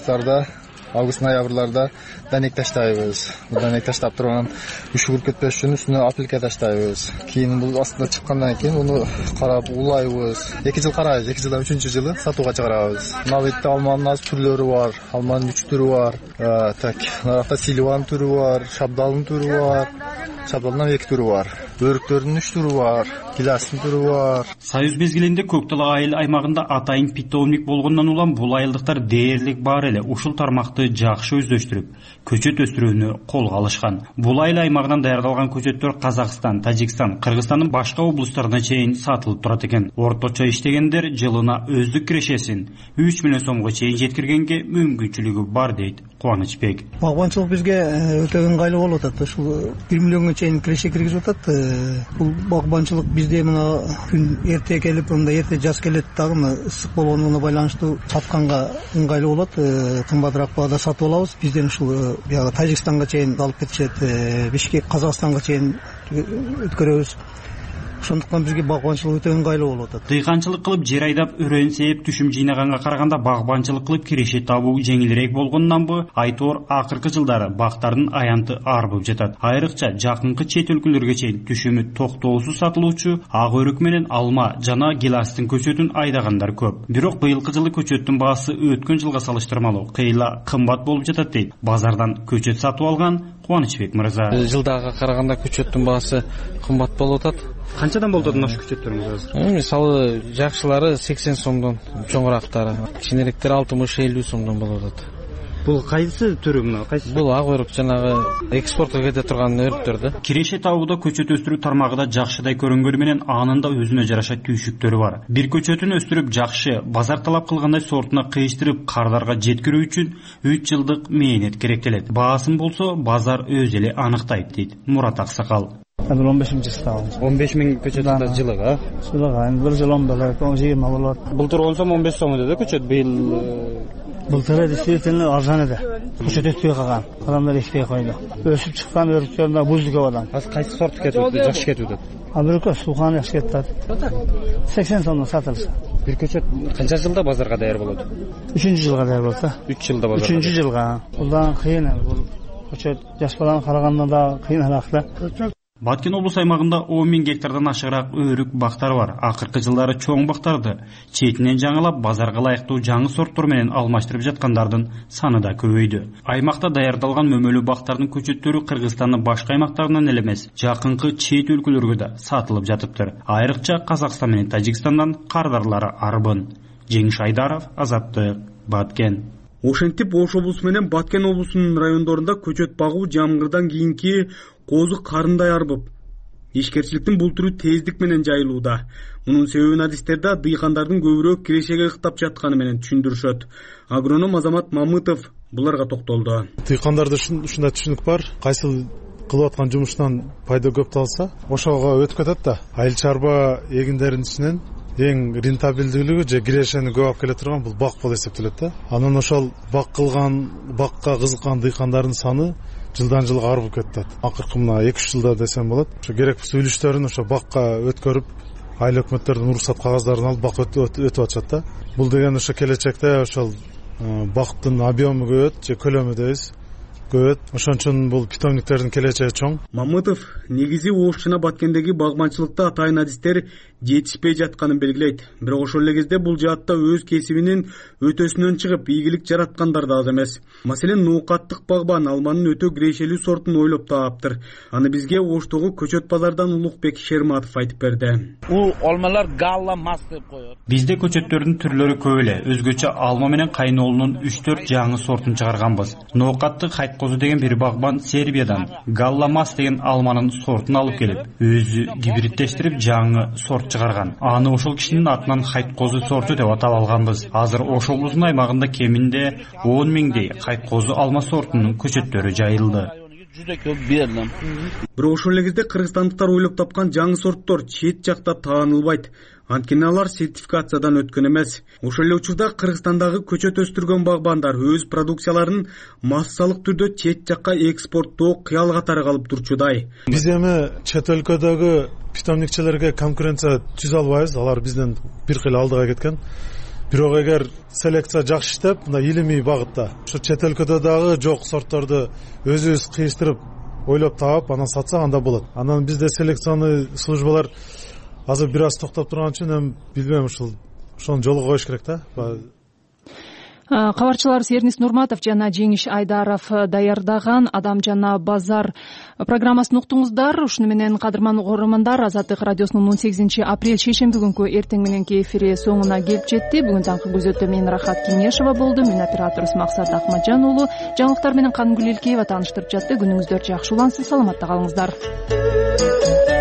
август ноябрларда данек таштайбыз. Данек таштап турган үш күрүп кетпеш үчүн үстүнө апельке таштайбыз. Кийин бул астына чыккандан кийин уну карап улайбыз. 2 жыл карайбыз, 2 жылдан 3-чү жылы сатууга чыгарабыз. Мына бетте алманын аз түрлөрү бар, алманын 3 түрү бар. Так, наракта силиван түрү бар, шабдалдын түрү бар. Шабдалдын 2 түрү бар. Өрүктөрдүн 3 түрү бар, гиластын түрү бар. Союз мезгилинде Көктал айыл аймагында атайын питомник болгондон улам бул айылдыктар дээрлик бар эле ушул тармакты жакшы өздөштүрүп, көчөт өстүрүүнү колго алышкан. Бул айыл аймагынан даярдалган көчөттөр Казакстан, Тажикстан, Кыргызстандын башка облустарына чейин сатылып турат экен. Орточо иштегендер жылына өздүк кирешесин 3 миллион сомго чейин жеткиргенге мүмкүнчүлүгү бар дейт Кубанычбек. Багбанчылык бизге өтө ыңгайлуу болуп атат. Ушул 1 миллионго чейин киреше киргизип атат. Бул багбанчылык бизде мына күн эрте келип, мындай эрте жаз келет дагы ысык болгонуна байланыштуу сатканга ыңгайлуу болот. Кымбатыраак баада сатып алабыз. Бизден ушул биягы Тажикстанга чейин алып кетишет, Бишкек, Казакстанга чейин өткөрөбүз. Ошондуктан бизге багбанчылык өтө ыңгайлуу болуп атат. Дыйканчылык кылып жер айдап өрөөн сээп түшүм жыйнаганга караганда багбанчылык кылып киреше табуу жеңилирээк болгондонбу айтор акыркы жылдары бактардын аянты арбып жатат. Айрыкча жакынкы чет өлкөлөргө чейин түшүмү токтоосуз сатылуучу ак өрүк менен алма жана гиластын көчөтүн айдагандар көп. Бирок быйылкы жылы көчөттүн баасы өткөн жылга салыштырмалуу кыйла кымбат болуп жатат дейт базардан көчөт сатып алган Кубанычбек мырза. Жылдагы караганда көчөттүн баасы кымбат болуп атат. Канчадан болуп атат ошол көчөттөрүңүз азыр? Мисалы жакшылары 80 сомдон, чоңурактары, кичинеректери 60-50 сомдон болуп атат. Бул кайсы түрү мына? Кайсы? Бул ак өрүк, жанагы экспортко кете турган өрүктөр. Киреше табууда көчөт өстүрүү тармагында жакшыдай көрүнгөнү менен анын да өзүнө жараша түйшүктөрү бар. Бир көчөтүн өстүрүп жакшы, базар талап кылгандай сортуна кыйыштырып кардарга жеткирүү үчүн 3 жылдык мээнет керектелет. Баасын болсо базар өзү эле аныктайт дейт Мурат Аксакал. 15 миң көчөт жылыга. Жылыга, бир жыл 10 болот, 20 болот. Былтыр 10 сом, 15 сом эди көчөт, быйыл былтыр действительно арзан эди. Көчөт өтпөй калган. Адамдар эшпей койду. Өсүп чыккан өрүктөрдө буздук абадан. Азыр кайсы сорт кетип атат, жакшы кетип атат? Абыркы сухан жакшы кетип атат. 80 сомдон сатылса. Бир көчөт канча жылда базарга даяр болот? 3-чү жылга даяр болот да. 3 жылда базарга. 3-чү жылга. Булдан кыйын бул көчөт жаш баланы караганда да кыйыныраак да. Баткен облус аймагында 10 000 гектардан ашыгыраак өрүк бактар бар. Акыркы жылдары чоң бактарды четинен жаңылап базарга ылайыктуу жаңы сорттор менен алмаштырып жаткандардын саны да көбөйдү. Аймакта даярдалган мөмөлүү бактардын көчөттөрү Кыргызстандын башка аймактарынан эле эмес, жакынкы чет өлкөлөргө да сатылып жатыптыр. Айрыкча Казакстан менен Тажикстандан кардарлары арбын. Жеңиш Айдаров, Азаттык, Баткен. Ошентип Ош облусу менен Баткен облусунун райондорунда көчөт багуу жамгырдан кийинки козу карындай арбып, ишкерчиликтин бул түрү тездик менен жайылууда. Мунун себебин адистерде дыйкандардын көбүрөөк кирешеге ыктап жатканы менен түшүндүрүшөт. Агроном Азамат Мамытов буларга токтолду. Дыйкандарда ушундай түшүнүк бар, кайсыл кылып аткан жумушунан пайда көп талса, ошого өтүп кетет да. Айыл чарба эгиндеринин ичинен эң рентабелдүүлүгү же кирешени көп алып келе турган бул бак болуп эсептелет да. Анан ошол бак кылган, бакка кызыккан дыйкандардын саны жылдан жылга арбып кетет. Акыркы мына 2-3 жылда десем болот. Ошо керек болсо үлүштөрүн ошо бакка өткөрүп, айыл өкмөттөрдүн уруксат кагаздарын алып бак өтүп атышат да. Бул деген ошо келечекте ошол бактын объему көбөйөт же көлөмү дейбиз. Ошон үчүн бул питомниктердин келечеги чоң. Мамытов негизи Ош жана Баткендеги багбанчылыкта атайын адистер жетишпей жатканын белгилейт. Бирок ошол эле кезде бул жаатта өз кесибинин өтөсүнөн чыгып ийгилик жараткандар да аз эмес. Маселен, ноокаттык багбан алманын өтө кирешелүү сортун ойлоп таптыр. Аны бизге Оштогу көчөт базардан Улукбек Шерматов айтып берди. Бул алмалар галла мас деп коет. Бизде көчөттөрдүн түрлөрү көп эле. Өзгөчө алма менен кайноолунун 3-4 жаңы сортун чыгарганбыз. Ноокаттык Козу деген бир багбан Сербиядан Галламас деген алманын сортун алып келип, өзү гибридтештирип жаңы сорт чыгарган. Аны ошол кишинин атынан Кайткозу сорту деп атап алганбыз. Азыр Ош облусунун аймагында кеминде 10 000дей Кайткозу алма сортунун көчөттөрү жайылды. juda ko'p berdim. Бирок ошол эле кезде кыргызстандыктар ойлоп тапкан жаңы сорттор чет жакта таанылбайт. Анткени алар сертификациядан өткөн эмес. Ошол эле учурда Кыргызстандагы көчөт өстүргөн багбандар өз продукцияларын массалык түрдө чет жакка экспорттоо кыял катары калып турчудай. Биз эми чет өлкөдөгү питомникчилерге конкуренция түзө албайбыз. Алар бизден бир кыйла алдыга кеткен. Бирок эгер селекция жакшы иштеп, мына илимий багытта ушу чет өлкөдө дагы жок сортторду өзүбүз кыйыштырып, ойлоп таап, анан сатсак анда болот. Анан бизде селекционный службалар азыр бир аз токтоп турган үчүн эми билбейм, ошону жолго коюш керек да. Кабарчыларыбыз Эрнис Нурматов жана Жеңиш Айдаров даярдаган Адам жана базар программасын уктуңуздар. Ушуну менен кадырман угармандар, Азаттык радиосунун 18 апрель шейшемби күнкү эртең мененки эфири соңуна келип жетти. Бүгүн таңкы күзөтүү мен Рахат Кеңешова болду. Мен операторубуз Максат Акматжан уулу. Жаңылыктар менен Кангүл Элкеева тааныштырып жатты. Күнүңүздөр жакшы улансын, саламатта калыңыздар.